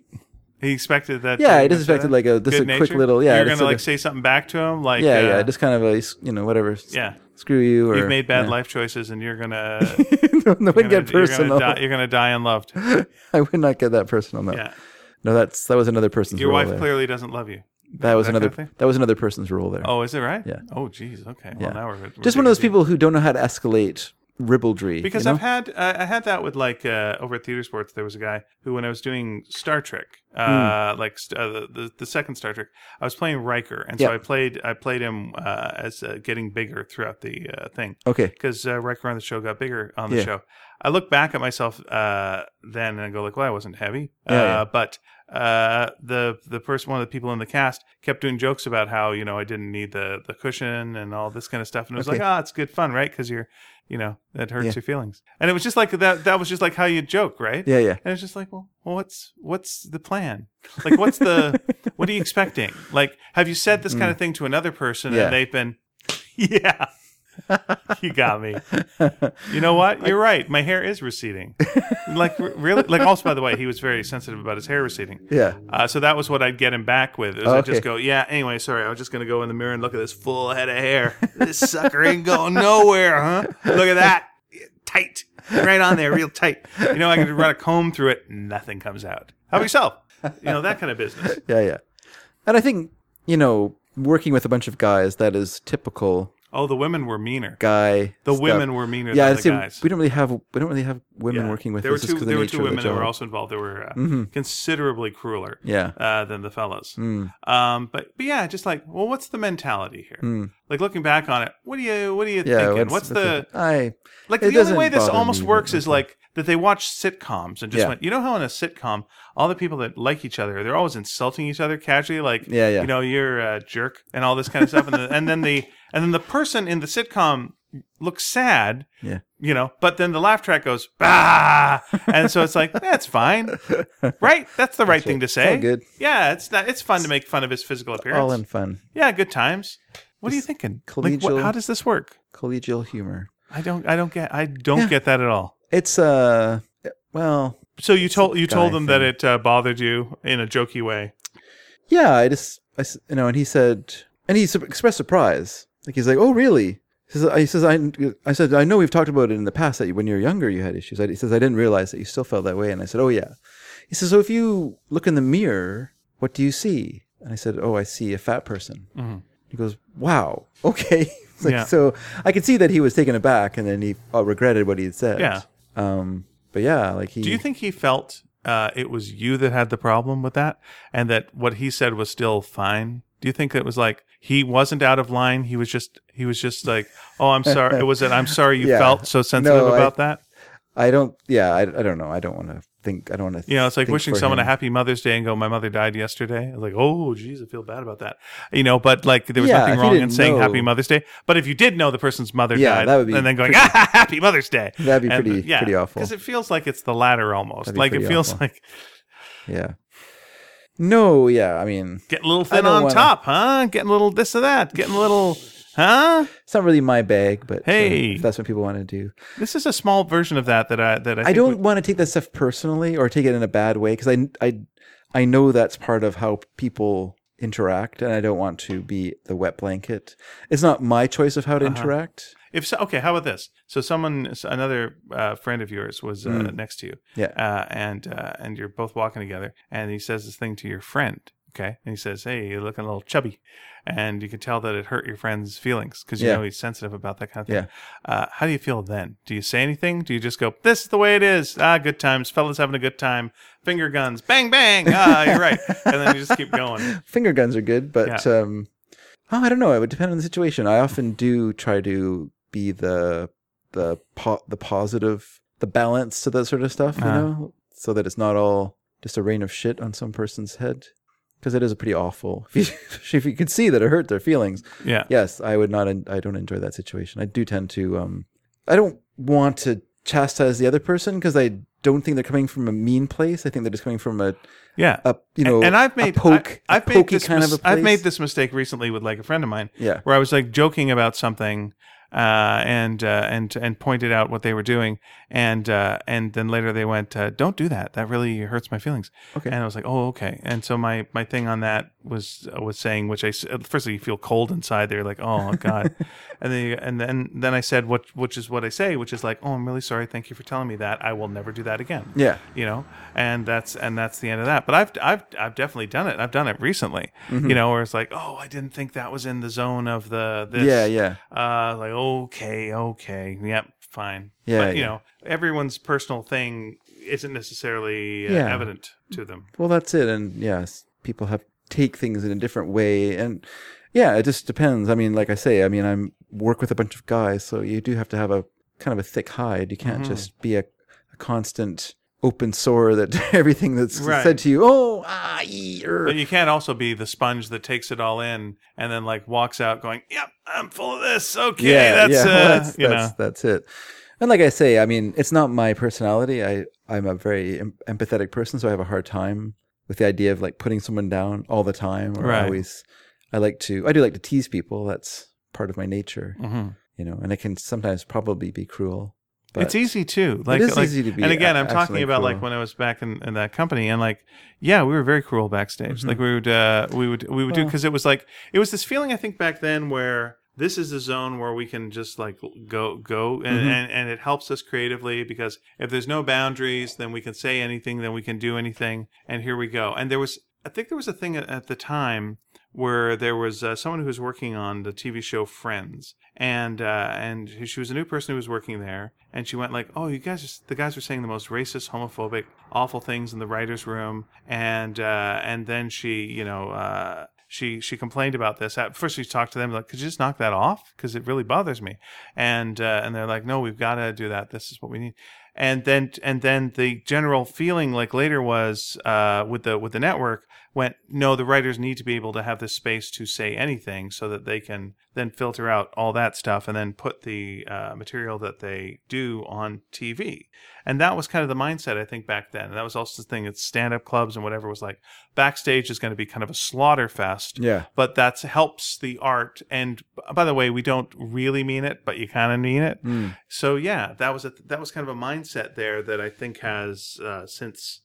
He expected that. Yeah, you I were just gonna say expected that? like a, just a Good quick nature? little, yeah. You're just gonna like like a- say something back to him, like yeah, uh, yeah, just kind of a, you know, whatever. yeah. Screw you. Or, You've made bad yeah. life choices, and you're gonna no, no you're one gonna, get you're personal. gonna die, you're gonna die unloved. I would not get that personal. No, Yeah, no, that's that was another person's your role wife there. clearly doesn't love you. That was that another. kind of thing? That was another person's role there. Oh, is it right? Yeah. Oh, geez. Okay. Yeah. Well, now we're, we're Just one of those digging people who don't know how to escalate ribaldry. Because you know? I've had uh, I had that with like uh, over at Theater Sports. There was a guy who, when I was doing Star Trek, uh, Hmm. like st- uh, the, the the second Star Trek, I was playing Riker, and so Yeah. I played I played him uh, as uh, getting bigger throughout the uh, thing Okay. because uh, Riker on the show got bigger on the Yeah. show. I look back at myself uh, then and I go like, well, I wasn't heavy, Yeah, uh, yeah. but. Uh, the the person, one of the people in the cast, kept doing jokes about how you know I didn't need the, the cushion and all this kind of stuff, and it was Okay. like, ah, it's good fun, right? Because you're, you know, that hurts Yeah. your feelings, and it was just like that. That was just like how you joke, right? Yeah, yeah. And it's just like, well, well, what's what's the plan? Like, what's the what are you expecting? Like, have you said this kind of thing to another person Yeah. and they've been, yeah, you got me. You know what? You're right. My hair is receding. Like, r- really? Like, also, by the way, he was very sensitive about his hair receding. Yeah. Uh, so that was what I'd get him back with. Is Oh, I'd just okay. go, yeah, anyway, sorry, I was just going to go in the mirror and look at this full head of hair. This sucker ain't going nowhere, huh? Look at that. Tight. Right on there, real tight. You know, I could run a comb through it, nothing comes out. How about yourself? You know, that kind of business. Yeah, yeah. And I think, you know, working with a bunch of guys, that is typical Oh, the women were meaner. guy. The stuff. women were meaner Yeah, than I'd the say guys. we don't really have we don't really have women Yeah. working with there were us just two. 'cause of the There were nature two of the women that were job. also involved. They were uh, Mhm. considerably crueler Yeah. uh, than the fellas. Mm. Um, but but yeah, just like, well, what's the mentality here? Mm. Like looking back on it, what do you what are you Yeah. thinking? What's, What's the I? like It the only doesn't way this bother almost me, works but is okay. like that they watched sitcoms and just Yeah. went, you know how in a sitcom, all the people that like each other, they're always insulting each other casually, like, Yeah, yeah. you know, you're a jerk and all this kind of stuff. And, the, and then the and then the person in the sitcom looks sad, Yeah. you know, but then the laugh track goes, bah! And so it's like, that's fine, right? That's the right thing to say. all good. Yeah, it's not, it's fun to make fun of his physical appearance. All in fun. Yeah, good times. What are you thinking? Like, what, collegial- how does this work? Collegial humor. I don't, I don't get, I don't Yeah. get that at all. It's uh, well, So you told you told guy them that thing. it uh, bothered you in a jokey way. yeah. I just, I, s- you know, and he said, and he su- expressed surprise. Like he's like, oh, really? He says, I, he says, I, I said, I know we've talked about it in the past that you, when you were younger, you had issues. I, he says, I didn't realize that you still felt that way. And I said, oh yeah. He says, so if you look in the mirror, what do you see? And I said, oh, I see a fat person. Mm-hmm. He goes, wow, okay. It's like, Yeah. So I could see that he was taken aback, and then he uh, regretted what he had said. Yeah. Um. But yeah, like he. Do you think he felt uh, it was you that had the problem with that, and that what he said was still fine? Do you think it was like he wasn't out of line? He was just he was just like, oh, I'm sorry. It was that I'm sorry you Yeah. felt so sensitive No, I- about that. I don't. Yeah. I. I don't know. I don't want to think. I don't want to. You know, it's like think wishing for someone him. a happy Mother's Day and go, my mother died yesterday. I was like, oh, geez, I feel bad about that. You know, but like there was Yeah, nothing if you wrong in didn't saying know- Happy Mother's Day. But if you did know the person's mother Yeah, died, that would be and then going, pretty- ah, Happy Mother's Day. That'd be And, pretty. Pretty awful. Because it feels like it's the latter almost. That'd be Like it pretty feels awful. like Yeah. No. Yeah. I mean, getting a little I thin don't on wanna- top, huh? Getting a little this or that. Getting a little, huh? it's not really my bag, but uh, Hey. if that's what people want to do. This is a small version of that that I that I, I think don't we- want to take that stuff personally or take it in a bad way because I, I, I know that's part of how people interact, and I don't want to be the wet blanket. It's not my choice of how to Uh-huh. interact. If so, okay, how about this? So someone, another uh, friend of yours was uh, Mm. next to you, Yeah. uh, and uh, and you're both walking together, and he says this thing to your friend, okay, and he says, "Hey, you're looking a little chubby," and you can tell that it hurt your friend's feelings because you Yeah. know he's sensitive about that kind of thing. Yeah. Uh, how do you feel then? Do you say anything? Do you just go, "This is the way it is"? Ah, good times, fellas having a good time. Finger guns, bang bang. Ah, you're right, and then you just keep going. Finger guns are good, but um, oh, I don't know. It would depend on the situation. I often do try to be the the po- the positive, the balance to that sort of stuff, you Uh-huh. know, so that it's not all just a rain of shit on some person's head. Because it is a pretty awful. If you, if you could see that it hurt their feelings, Yeah. yes, I would not. I don't enjoy that situation. I do tend to. Um, I don't want to chastise the other person because I don't think they're coming from a mean place. I think they're just coming from a, Yeah. a you know, and, and I've made a poke, I, I've a made pokey this kind mis- of a place. I've made this mistake recently with like a friend of mine. Yeah. Where I was like joking about something, uh, and uh, and and pointed out what they were doing, and uh, and then later they went, uh, "Don't do that. That really hurts my feelings." Okay. And I was like, "Oh, okay." And so my, my thing on that was uh, was saying, which I s- firstly you feel cold inside. They're like, "Oh God," and then you- and then then I said, "What?" Which is what I say, which is like, "Oh, I'm really sorry. Thank you for telling me that. I will never do that again." Yeah. You know, and that's and that's the end of that. But I've I've I've definitely done it. I've done it recently. Mm-hmm. You know, where it's like, "Oh, I didn't think that was in the zone of the this." Yeah. Yeah. Uh, like okay, okay, yep, fine. Yeah, but you yeah. know, everyone's personal thing isn't necessarily uh, Yeah. evident to them. Well, that's it. And yes, people have take things in a different way, and yeah, it just depends. I mean, like I say, I mean, I'm work with a bunch of guys, so you do have to have a kind of a thick hide. You can't Mm-hmm. just be a, a constant open sore that everything that's Right. said to you, oh, ah, ee, er. But you can't also be the sponge that takes it all in and then like walks out going, "Yep, I'm full of this. Okay, that's yeah, uh, well, that's, you that's, know." that's it. And like I say, I mean, it's not my personality. I, I'm a very em- empathetic person, so I have a hard time with the idea of like putting someone down all the time. Or Right. always, I like to, I do like to tease people. That's part of my nature, Mhm. you know, and it can sometimes probably be cruel. But It's easy too. Like, is like, easy to be and again, a- I'm talking accidentally about like cruel. when I was back in, in that company, and like, yeah, we were very cruel backstage. Like we would, uh, we would, we would do Well- because it was like it was this feeling I think back then where this is the zone where we can just like go, go, and, and and it helps us creatively because if there's no boundaries, then we can say anything, then we can do anything, and here we go. And there was, I think there was a thing at, at the time where there was uh, someone who was working on the T V show Friends, and uh, and she was a new person who was working there, and she went like, "Oh, you guys, are, the guys were saying the most racist, homophobic, awful things in the writers' room," and uh, and then she, you know. Uh, She she complained about this. At first, she talked to them like, "Could you just knock that off? Because it really bothers me." And uh, and they're like, "No, we've got to do that. This is what we need." and then and then the general feeling like later was uh, with the with the network went, no, the writers need to be able to have this space to say anything so that they can then filter out all that stuff and then put the uh, material that they do on T V. And that was kind of the mindset, I think, back then. And that was also the thing that stand-up clubs and whatever was like, backstage is going to be kind of a slaughter fest. Yeah. But that helps the art. And by the way, we don't really mean it, but you kind of mean it. Mm. So yeah, that was a, that was kind of a mindset there that I think has uh, since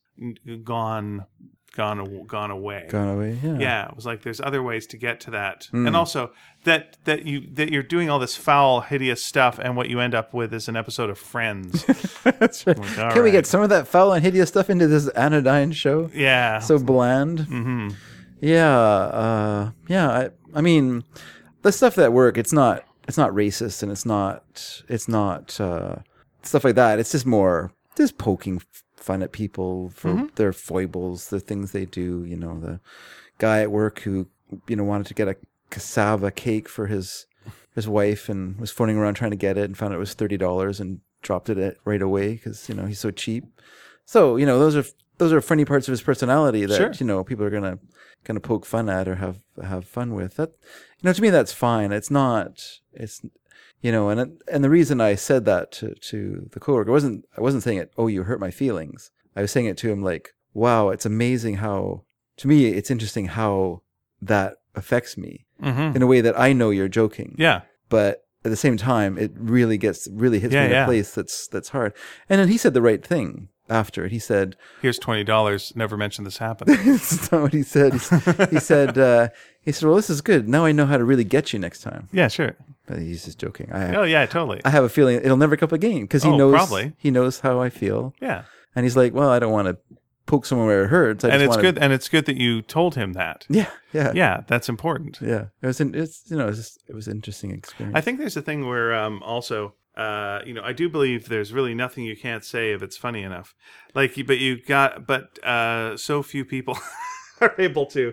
gone gone gone away. Gone away. Yeah. Yeah, it was like there's other ways to get to that, Mm. and also that that you that you're doing all this foul, hideous stuff, and what you end up with is an episode of Friends. That's right. Like, all Can we right. get some of that foul and hideous stuff into this anodyne show? Yeah. So bland. hmm Yeah. Uh, yeah. I, I mean, the stuff that work, it's not, it's not racist, and it's not, it's not uh, stuff like that. It's just more just poking fun at people for Mm-hmm. their foibles, the things they do. You know, the guy at work who, you know, wanted to get a cassava cake for his his wife and was phoning around trying to get it and found it was thirty dollars and dropped it right away because, you know, he's so cheap. So, you know, those are those are funny parts of his personality that, Sure. you know, people are gonna kind of poke fun at or have have fun with. That, you know, to me that's fine. It's not. It's, you know, and it, and the reason I said that to to the coworker wasn't I wasn't saying it, oh, you hurt my feelings. I was saying it to him like, wow, it's amazing how, to me, it's interesting how that affects me hmm in a way that I know you're joking. Yeah. But at the same time, it really gets really hits Yeah, me in yeah. a place that's that's hard. And then he said the right thing after it. He said, Here's twenty dollars. Never mention this happened. "That's not what he said." He, he said, uh, "He said, well, this is good. Now I know how to really get you next time." Yeah, sure. But he's just joking. I Oh yeah, totally. I have a feeling it'll never come up again because he Oh, knows probably. he knows how I feel, Yeah. and he's like, "Well, I don't want to poke someone where it hurts." I And just it's wanna, good. And it's good that you told him that. Yeah, yeah, Yeah, that's important. yeah. It was, in, it's you know, it was just, it was an interesting experience. I think there's a thing where um, also, uh, you know, I do believe there's really nothing you can't say if it's funny enough. Like, but you got, but uh, so few people are able to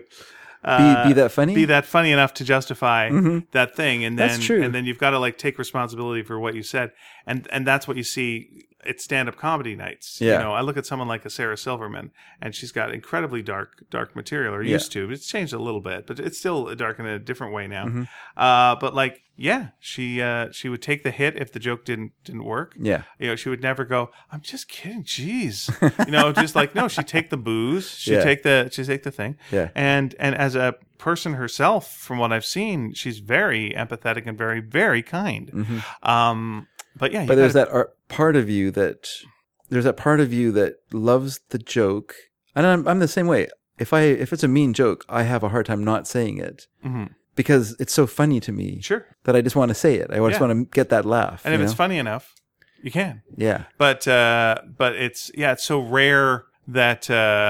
uh, be be that funny. be that funny enough to justify Mhm. that thing, and then That's true. and then you've got to like take responsibility for what you said, and and that's what you see at stand-up comedy nights. Yeah. You know, I look at someone like a Sarah Silverman, and she's got incredibly dark dark material, or Yeah. used to. It's changed a little bit, but it's still dark in a different way now. Mhm. Uh, but like, yeah, she uh, she would take the hit if the joke didn't didn't work. Yeah, You know, she would never go, "I'm just kidding, jeez." You know, just like, no, she'd take the booze, she'd Yeah. take the she'd take the thing, yeah, and and as a person herself, from what I've seen, she's very empathetic and very very kind. hmm Um, but yeah, you But there's gotta- that art, part of you that there's that part of you that loves the joke, and I'm I'm the same way. If I if it's a mean joke, I have a hard time not saying it Mhm. because it's so funny to me Sure, that I just want to say it. I just Yeah. want to get that laugh. and if you it's know? funny enough, you can. yeah, But uh, but it's yeah, it's so rare that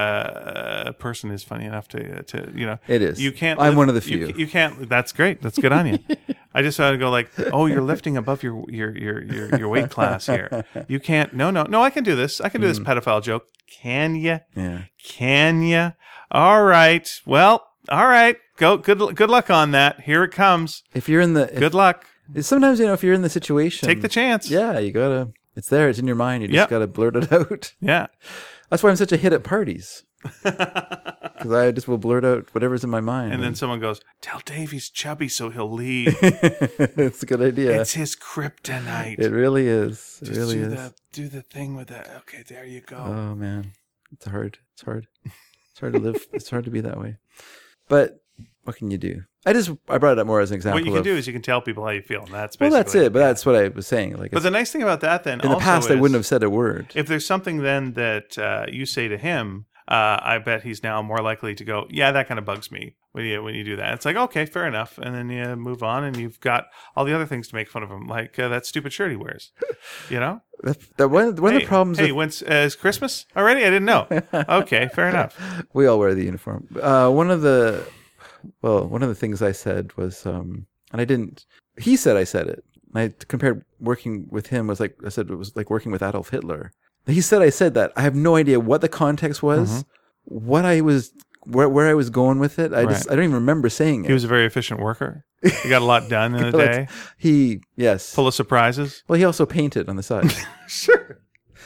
uh, a person is funny enough to to you know. it is. You can't. I'm lift- one of the you few. ca- You, can't. That's great. That's good on you. I just want to go like, oh, you're lifting above your your your your, your weight class here. You can't. No, no, no. I can do this. I can do this Mm. pedophile joke. Can you? yeah, Can you? All right. Well, all right. Go. Good. Good luck on that. Here it comes. if you're in the if, Good luck. sometimes you know if you're in the situation, Take the chance. Yeah, you gotta. It's there. It's in your mind. You just Yep. gotta blurt it out. Yeah. That's why I'm such a hit at parties because I just will blurt out whatever's in my mind. And then someone goes, "Tell Dave he's chubby so he'll leave. it's a good idea. It's his kryptonite." It really is. It Just really do is. the do the thing with that. Okay, there you go. Oh man, it's hard. It's hard. It's hard to live. It's hard to be that way. But what can you do? I just I brought it up more as an example. what you can of, do is you can tell people how you feel, and that's well, basically that's it. But that's what I was saying. Like But it's- the nice thing about that, then, in the also past, I is wouldn't have said a word. If there's something then that uh, you say to him, uh, I bet he's now more likely to go, "Yeah, that kind of bugs me." When you when you do that, it's like, okay, fair enough, and then you move on, and you've got all the other things to make fun of him, like uh, that stupid shirt he wears. You know. That, that one one hey, of the problems. Hey, with, when's uh, is Christmas already? I didn't know. Okay, fair enough. we all wear the uniform. Uh, one of the well, one of the things I said was, um, and I didn't. He said I said it. I compared working with him was like I said it was like working with Adolf Hitler. He said I said that. I have no idea what the context was, Mm-hmm. what I was, where where I was going with it. I just Right. I don't even remember saying it. He was a very efficient worker. He got a lot done in a day. He yes. Full of surprises. Well, he also painted on the side. Sure.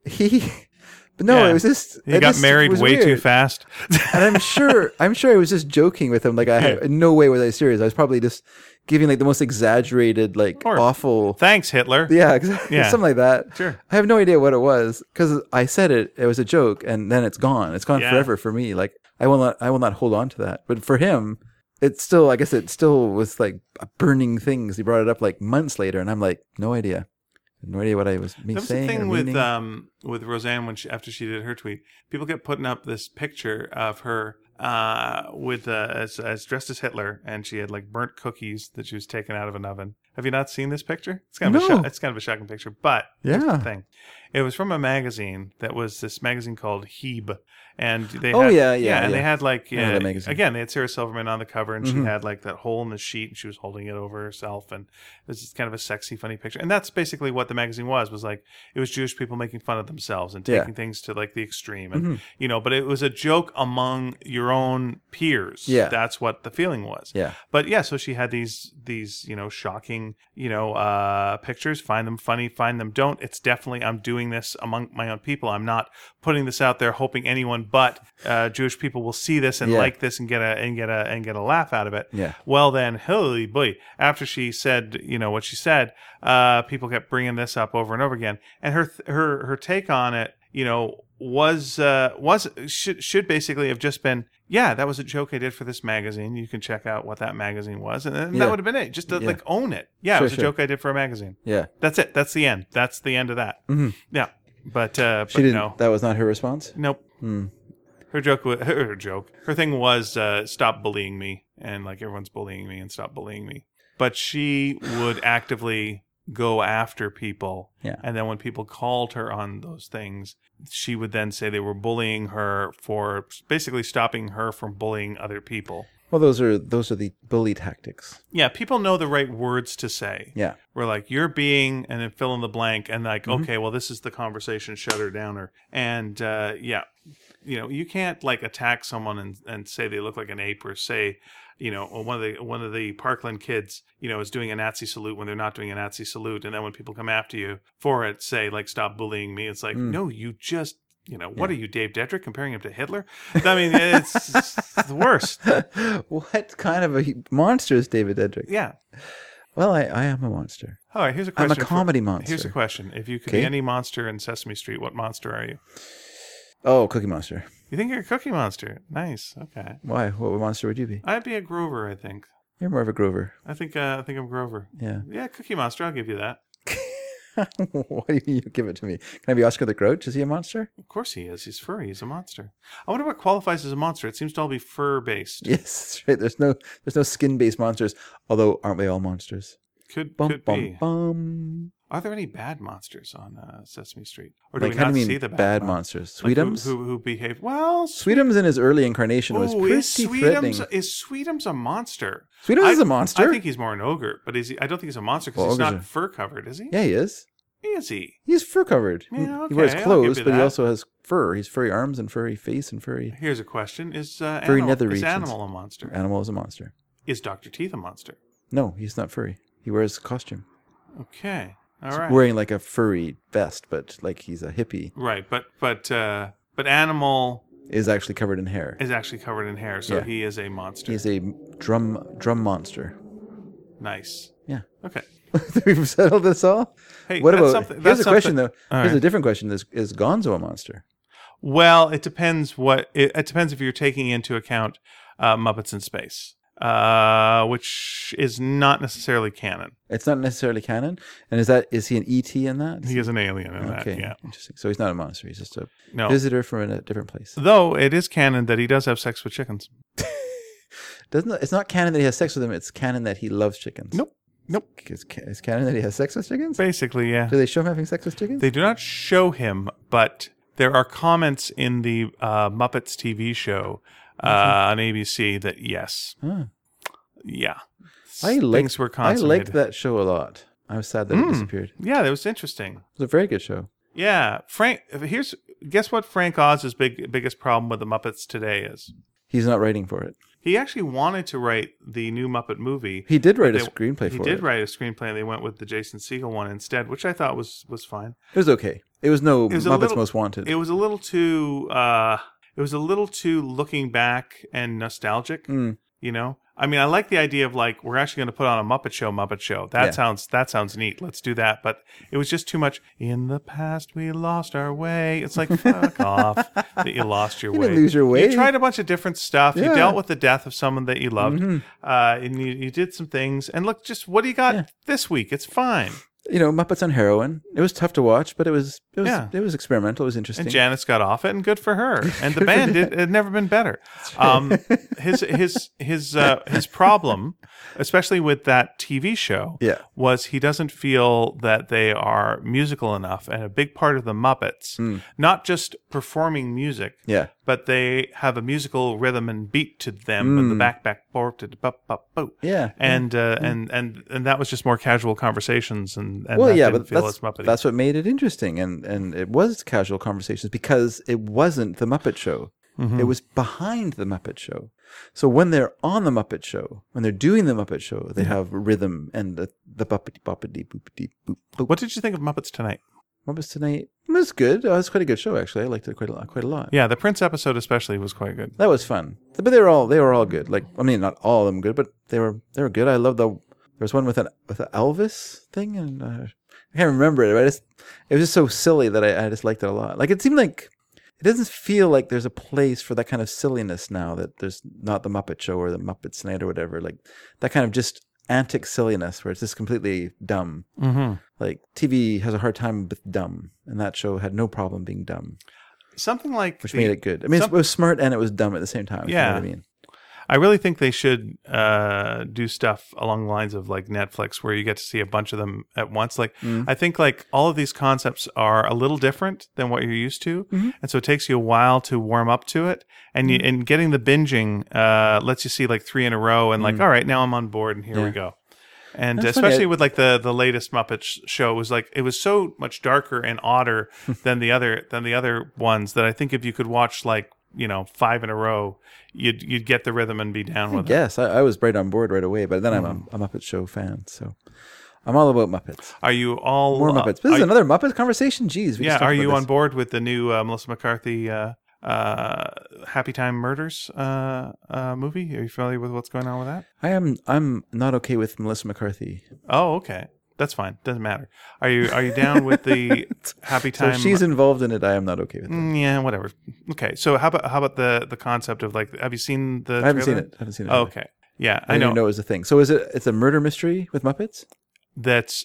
he, but no, Yeah. it was just He it got just married was way too weird. fast. And I'm sure, I'm sure I was just joking with him. Like I had Yeah. no way was I serious. I was probably just giving like the most exaggerated, like Or, awful. Thanks, Hitler. Yeah, exactly. Yeah. Something like that. Sure. I have no idea what it was because I said it. It was a joke, and then it's gone. It's gone Yeah. forever for me. Like I will not. I will not hold on to that. But for him, it's still. I guess it still was like burning things. He brought it up like months later, and I'm like, no idea. No idea what I was me That was saying. the thing or with meaning. um with Roseanne when she after she did her tweet. People kept putting up this picture of her uh with uh, as as dressed as Hitler, and she had like burnt cookies that she was taking out of an oven. Have you not seen this picture? It's kind of a No. sho- it's kind of a shocking picture, but here's Yeah. the thing. It was from a magazine that was this magazine called Hebe, and they Oh, had, yeah, yeah, and they yeah. had like I know uh, that magazine. again they had Sarah Silverman on the cover, and Mhm. she had like that hole in the sheet, and she was holding it over herself, and it was just kind of a sexy, funny picture. And that's basically what the magazine was was like. It was Jewish people making fun of themselves and taking Yeah. things to like the extreme, and Mhm. you know, but it was a joke among your own peers. Yeah. That's what the feeling was. Yeah. But yeah, so she had these these, you know, shocking, you know, uh pictures. Find them funny, find them don't. It's definitely I'm doing this among my own people. I'm not putting this out there hoping anyone but uh Jewish people will see this and Yeah. like this and get a and get a and get a laugh out of it. Yeah. Well then, holy boy, after she said, you know, what she said, uh people kept bringing this up over and over again. And her her her take on it, you know, was uh was should should basically have just been, yeah, that was a joke I did for this magazine. You can check out what that magazine was, and then Yeah. that would have been it. Just to Yeah. like own it. Yeah, Sure, it was a sure. joke I did for a magazine. Yeah. That's it. That's the end. That's the end of that. Mhm. Yeah, but uh, She but didn't. no, That was not her response. nope. Hmm. Her joke was her joke. Her thing was uh, stop bullying me, and like everyone's bullying me, and stop bullying me. But she would actively go after people, Yeah. and then when people called her on those things, she would then say they were bullying her for basically stopping her from bullying other people. Well, those are those are the bully tactics. Yeah, people know the right words to say. Yeah. We're like, you're being, and then fill in the blank, and like, Mm-hmm. okay, well, this is the conversation, shut her down. Or, and uh, yeah, you know, you can't like attack someone and, and say they look like an ape, or say, you know, one of the one of the Parkland kids, you know, is doing a Nazi salute when they're not doing a Nazi salute, and then when people come after you for it, say like, stop bullying me. It's like, Mm. no, you just. You know, what are you, Dave Dedrick, comparing him to Hitler? I mean, it's, it's the worst. What kind of a monster is David Dedrick? Yeah. Well, I, I am a monster. All right, here's a I'm question. a comedy for, monster. Here's a question. If you could Okay. be any monster in Sesame Street, what monster are you? Oh, Cookie Monster. You think you're a Cookie Monster? Nice. Okay. Why? What monster would you be? I'd be a Grover, I think. You're more of a Grover. I think uh, I think I'm Grover. Yeah. Yeah, Cookie Monster, I'll give you that. Why do you give it to me? Can I be Oscar the Grouch? Is he a monster? Of course he is. He's furry. He's a monster. I wonder what qualifies as a monster. It seems to all be fur-based. Yes, that's right. There's no there's no skin based monsters. Although, aren't we all monsters? Could Bum could bum be. bum. Are there any bad monsters on uh, Sesame Street? Or do Like we how not do you see mean the bad, bad, monsters? Like who, Sweetums. who, who behave well? Sweetums in his early incarnation was Oh, pretty is threatening. Sweetums is Sweetums a monster? Sweetums I, is a monster. I think he's more an ogre, but is he? I don't think he's a monster because Well, he's ogres not are- fur covered, is he? Yeah, he is. Is he? He's fur covered. Yeah, He wears okay, I'll clothes, give you but he that. also has fur. He's furry arms and furry face and furry. Here's a question: Is uh, Furry animal, nether is regions. animal a monster? Animal is a monster. Is Doctor Teeth a monster? No, he's not furry. He wears a costume. Okay, all He's right, wearing like a furry vest, but like he's a hippie. right. But but uh, but animal Is actually covered in hair. is actually covered in hair, so Yeah. he is a monster. He's a drum drum monster. Nice. Yeah. Okay. We've settled this all. Hey, What that's about? something- Here's that's a question something- though. All Here's right. a different question. Is is Gonzo a monster? Well, it depends what it, it depends if you're taking into account uh, Muppets in Space, uh, which is not necessarily canon. It's not necessarily canon. And is that is he an E T in that? He is an alien in Okay, that. Yeah. interesting. So he's not a monster. He's just a No. visitor from a different place. Though it is canon that he does have sex with chickens. Doesn't it's not canon that he has sex with them? It's canon that he loves chickens. Nope. Nope. It's, ca- it's canon that he has sex with chickens. Basically, yeah. Do they show him having sex with chickens? They do not show him, but there are comments in the uh, Muppets T V show uh, on A B C that yes, Huh. yeah, I things liked. were I consummated. liked that show a lot. I was sad that it Mm. disappeared. Yeah, that was interesting. It was a very good show. Yeah, Frank. Here's guess what Frank Oz's big biggest problem with the Muppets today is. He's not writing for it. He actually wanted to write the new Muppet movie. He did write a They- screenplay He for did it. write a screenplay, and they went with the Jason Segel one instead, which I thought was was fine. It was okay. It was no It was a Muppets little- Most Wanted. It was a little too. Uh, it was a little too looking back and nostalgic. Mm. You know, I mean, I like the idea of like we're actually going to put on a Muppet Show, Muppet Show. That Yeah. sounds that sounds neat. Let's do that. But it was just too much. In the past, we lost our way. It's like fuck off that you lost your You way. didn't lose your way. You tried a bunch of different stuff. You Yeah. dealt with the death of someone that you loved, Mhm. uh, and you, you did some things. And look, just what do you got Yeah. this week? It's fine. You know, Muppets on Heroin. It was tough to watch, but it was it was Yeah. it was experimental. It was interesting. And Janice got off it, and good for her. And the band did, it had never been better. Um, his his his uh, his problem, especially with that T V show, Yeah. was he doesn't feel that they are musical enough. And a big part of the Muppets, Mm. not just performing music, Yeah. but they have a musical rhythm and beat to them, and the Mm. back back forth to the bup bup boop. Yeah. And uh, and and and that was just more casual conversations, and, and well, that yeah, didn't but feel that's, as Muppety. that's what made it interesting, and and it was casual conversations because it wasn't the Muppet Show. Mhm. It was behind the Muppet Show. So when they're on the Muppet Show, when they're doing the Muppet Show, they have rhythm and the the boppity boppity boopity boop boop. What did you think of Muppets Tonight? Muppets Tonight it was good. Oh, it was quite a good show actually. I liked it quite a lot. Quite a lot. Yeah, the Prince episode especially was quite good. That was fun. But they were all they were all good. Like I mean, not all of them good, but they were they were good. I love the there was one with an with an Elvis thing, and uh, I can't remember it. But I just it was just so silly that I, I just liked it a lot. Like it seemed like it doesn't feel like there's a place for that kind of silliness now. That there's not the Muppet Show or the Muppets Night or whatever. Like that kind of just antic silliness where it's just completely dumb. Mm-hmm. Like T V has a hard time with dumb, and that show had no problem being dumb, Something like which the- made it good. I mean, some- it was smart and it was dumb at the same time. if you know Yeah. what I mean. I really think they should uh, do stuff along the lines of like Netflix, where you get to see a bunch of them at once. Like Mm. I think like all of these concepts are a little different than what you're used to, Mhm. and so it takes you a while to warm up to it. And you, and getting the binging uh, lets you see like three in a row, and like all right, now I'm on board, and here we Mm. Yeah. go. And That's funny. especially I- with like the the latest Muppets show, it was like it was so much darker and odder than the other than the other ones that I think if you could watch like you know five in a row, you'd you'd get the rhythm and be down with it. Yes, I, I was right on board right away. But then I'm a, a Muppet Show fan, so I'm all about Muppets. Are you all More uh, Muppets. This are is you- another Muppet conversation. Jeez, we yeah, just talked are you about on this. board with the new uh, Melissa McCarthy uh, uh, Happy Time Murders uh, uh, movie? Are you familiar with what's going on with that? I am. I'm not okay with Melissa McCarthy. Oh, okay, that's fine. Doesn't matter. Are you are you down with the Happy So Time? if she's involved in it, I am not okay with it. Mm, yeah, whatever. Okay, so how about how about the the concept of like? Have you seen the? I haven't seen trailer? it. I haven't seen it. Oh, okay, yeah, I, I didn't know. even know it was a thing. So is it? It's a murder mystery with Muppets. That's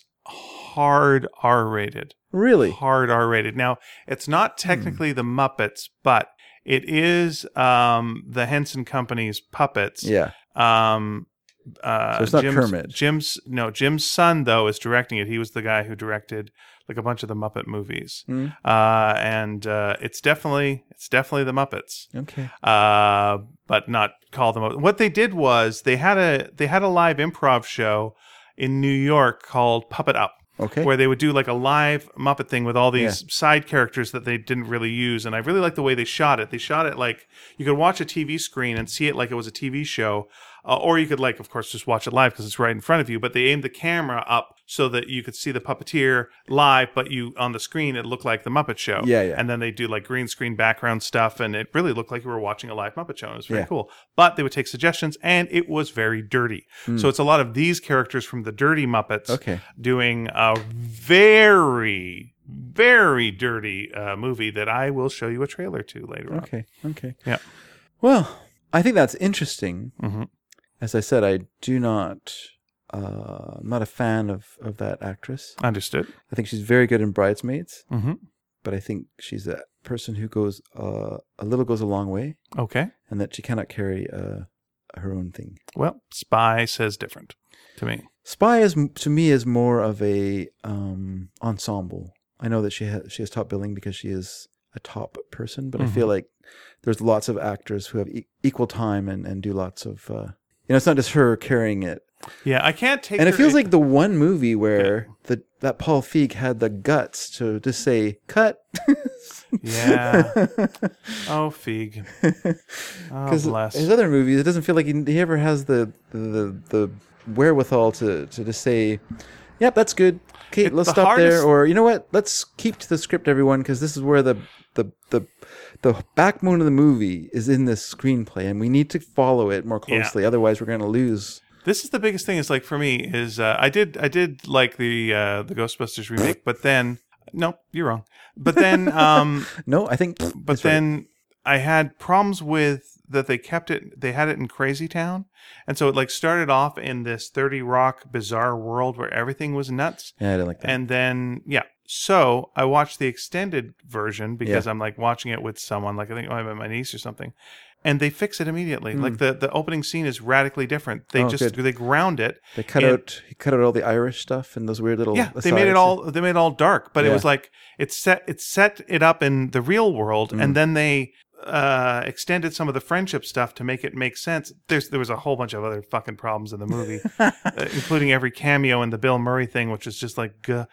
hard R rated. Really? Hard R rated. Now, it's not technically the Muppets, but it is um, the Henson Company's puppets. Yeah. Um, uh, So it's not Jim's, Kermit. Jim's no, Jim's son though is directing it. He was the guy who directed like a bunch of the Muppet movies, Mm. uh, and uh, it's definitely it's definitely the Muppets, Okay. uh, but not called the Muppets. What they did was they had a they had a live improv show in New York called Puppet Up. Okay. Where they would do like a live Muppet thing with all these side characters that they didn't really use. And I really like the way they shot it. They shot it like you could watch a T V screen and see it like it was a T V show. Uh, or you could like, of course, just watch it live because it's right in front of you. But they aimed the camera up so that you could see the puppeteer live, but you on the screen, it looked like the Muppet Show. Yeah, yeah. And then they do like green screen background stuff. And it really looked like you were watching a live Muppet Show. And it was very Yeah. cool. But they would take suggestions and it was very dirty. So it's a lot of these characters from the Dirty Muppets Okay. doing a very, very dirty uh, movie that I will show you a trailer to later on. Okay. Okay. Yeah. Well, I think that's interesting. Mm-hmm. As I said, I do not. Uh, I'm not a fan of, of that actress. Understood. I think she's very good in Bridesmaids, Mm-hmm. but I think she's a person who goes uh, a little goes a long way, Okay. and that she cannot carry uh, her own thing. Well, Spy says different to me. Spy is to me is more of a um, ensemble. I know that she has she has top billing because she is a top person, but I feel like there's lots of actors who have e- equal time and, and do lots of. Uh, you know, it's not just her carrying it. Yeah, I can't take. And it her feels in- like the one movie where the that Paul Feig had the guts to just say cut. Yeah. Oh, Feig. Oh, Because bless. his other movies, it doesn't feel like he, he ever has the the, the wherewithal to, to just say, yep, that's good. Okay, It- let's the stop hardest- there. Or, you know what? Let's keep to the script, everyone, because this is where the, the, the, the backbone of the movie is in this screenplay, and we need to follow it more closely. Otherwise, we're going to lose. This is the biggest thing. Is like for me is uh, I did I did like the uh, the Ghostbusters remake, but then no, you're wrong. But then um, No, I think. but that's right. then I had problems with that they kept it. They had it in Crazy Town, and so it like started off in this thirty Rock bizarre world where everything was nuts. Yeah, I didn't like that. And then, yeah. So I watched the extended version because Yeah. I'm like watching it with someone, like I think oh, my niece or something. And they fix it immediately. Like the, the opening scene is radically different. They Hmm. Oh, just good. they ground it. They cut and- out he cut out all the Irish stuff and those weird little Yeah, they made it asides. all they made it all dark, but it Yeah. was like it set it set it up in the real world, Mm. and then they uh, extended some of the friendship stuff to make it make sense. There's there was a whole bunch of other fucking problems in the movie, uh, including every cameo in the Bill Murray thing, which is just like. Uh,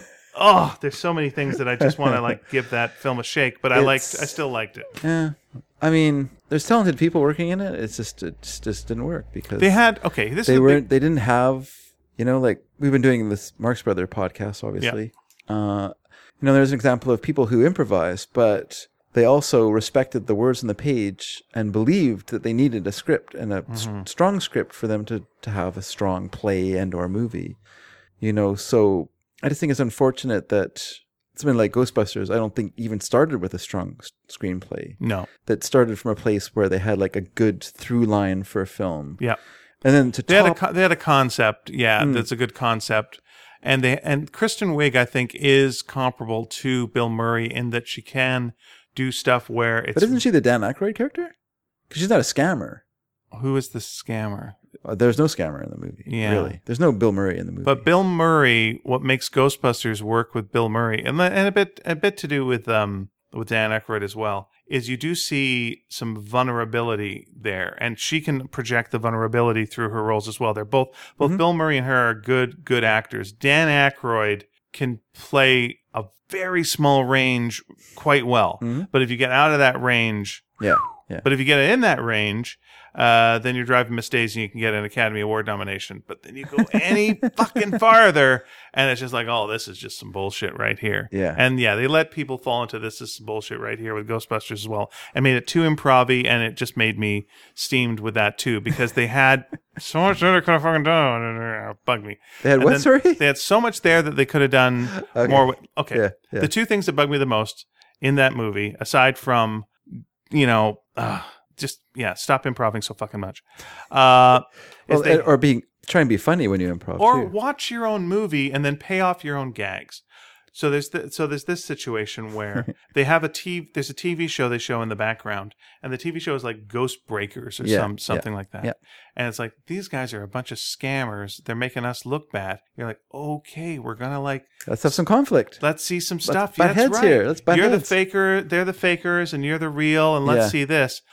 Oh, there's so many things that I just want to like give that film a shake, but I liked, It's- I still liked it. Yeah, I mean, there's talented people working in it. It's just it just, just didn't work because They had okay. This they is a weren't big, they didn't have, you know, like we've been doing this Marx Brother podcast, obviously. Uh, you know, there's an example of people who improvise, but they also respected the words on the page and believed that they needed a script and a s- Mm-hmm. strong script for them to to have a strong play and or movie. You know, so I just think it's unfortunate that something like Ghostbusters, I don't think even started with a strong s- screenplay. no, That started from a place where they had like a good through line for a film. yeah. And then to They had a top, co- they had a concept, yeah, Hmm. that's a good concept, and they and Kristen Wiig I think is comparable to Bill Murray in that she can do stuff where it's but isn't she the Dan Aykroyd character? Because she's not a scammer. who is the scammer? Uh, there's no scammer in the movie. Yeah. Really. There's no Bill Murray in the movie. But Bill Murray, what makes Ghostbusters work with Bill Murray, and and a bit a bit to do with um with Dan Aykroyd as well, is you do see some vulnerability there, and she can project the vulnerability through her roles as well. They're both both Mhm. Bill Murray and her are good good actors. Dan Aykroyd can play a very small range quite well, Mhm. but if you get out of that range, yeah. Yeah. but if you get in that range, uh, then you're driving Miss Daisy and you can get an Academy Award nomination. But then you go any fucking farther, and it's just like, oh, this is just some bullshit right here. Yeah. And yeah, they let people fall into this is some bullshit right here with Ghostbusters as well, and made it too improv-y, and it just made me steamed with that too because they had so much that they could have fucking done. It bugged me. They had And what, then sorry? They had so much there that they could have done Okay. more. With, okay. Yeah, yeah. The two things that bug me the most in that movie, aside from, you know, uh, just, yeah, stop improving so fucking much. Uh, is Well, they, or being try and be funny when you improv or too. watch your own movie and then pay off your own gags. So there's th- so there's this situation where they have a T V, there's a T V show they show in the background, and the T V show is like Ghost Breakers or Yeah, some yeah, something like that. yeah. And it's like these guys are a bunch of scammers. They're making us look bad. You're like, okay, we're gonna like Let's have some conflict. let's see some stuff. butt Yeah, that's heads right. here. Let's butt you're heads. the faker, they're the fakers, and you're the real, and let's Yeah. see this.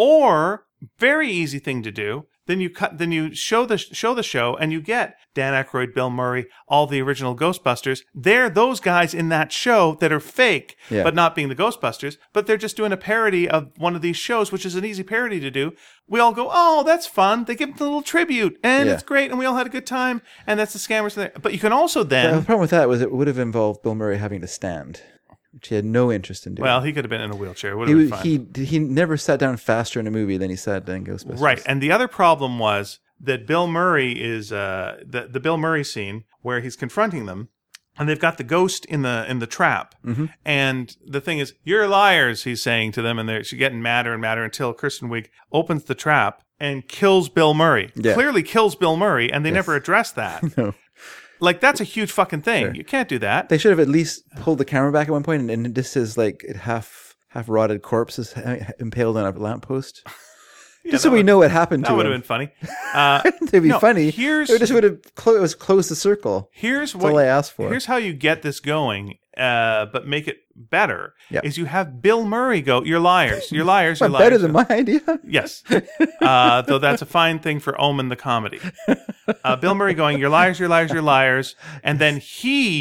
Or very easy thing to do. Then you cut. Then you show the show the show, and you get Dan Aykroyd, Bill Murray, all the original Ghostbusters. They're those guys in that show that are fake, Yeah. but not being the Ghostbusters. But they're just doing a parody of one of these shows, which is an easy parody to do. We all go, "Oh, that's fun!" They give them a little tribute, and Yeah. it's great, and we all had a good time. And that's the scammers there. But you can also then, the problem with that was it would have involved Bill Murray having to stand, which he had no interest in doing. well, he could have been in a wheelchair. It would he have been was- fine. he he never sat down faster in a movie than he sat in Ghostbusters. Right. And the other problem was that Bill Murray is uh, the the Bill Murray scene where he's confronting them, and they've got the ghost in the in the trap. Mm-hmm. And the thing is, "You're liars," he's saying to them, and they're she's getting madder and madder until Kristen Wiig opens the trap and kills Bill Murray. Yeah. Clearly kills Bill Murray, and they Yes. never address that. No. Like that's a huge fucking thing. Sure. You can't do that. They should have at least pulled the camera back at one point, and, and this is like half half rotted corpses ha- impaled on a lamppost, Yeah, just so that we would- know what happened That to would him. have been funny. Uh, It'd be no, funny. here's- it just would have clo- it was closed the circle. Here's That's what all I asked for. Here's how you get this going, uh, but make it better. Yeah. Is you have Bill Murray go, "You're liars, you're liars, you're But liars." better than my idea. Yes, uh, though that's a fine thing for Omen the comedy. Uh, Bill Murray going, "You're liars, you're liars, you're liars," and then he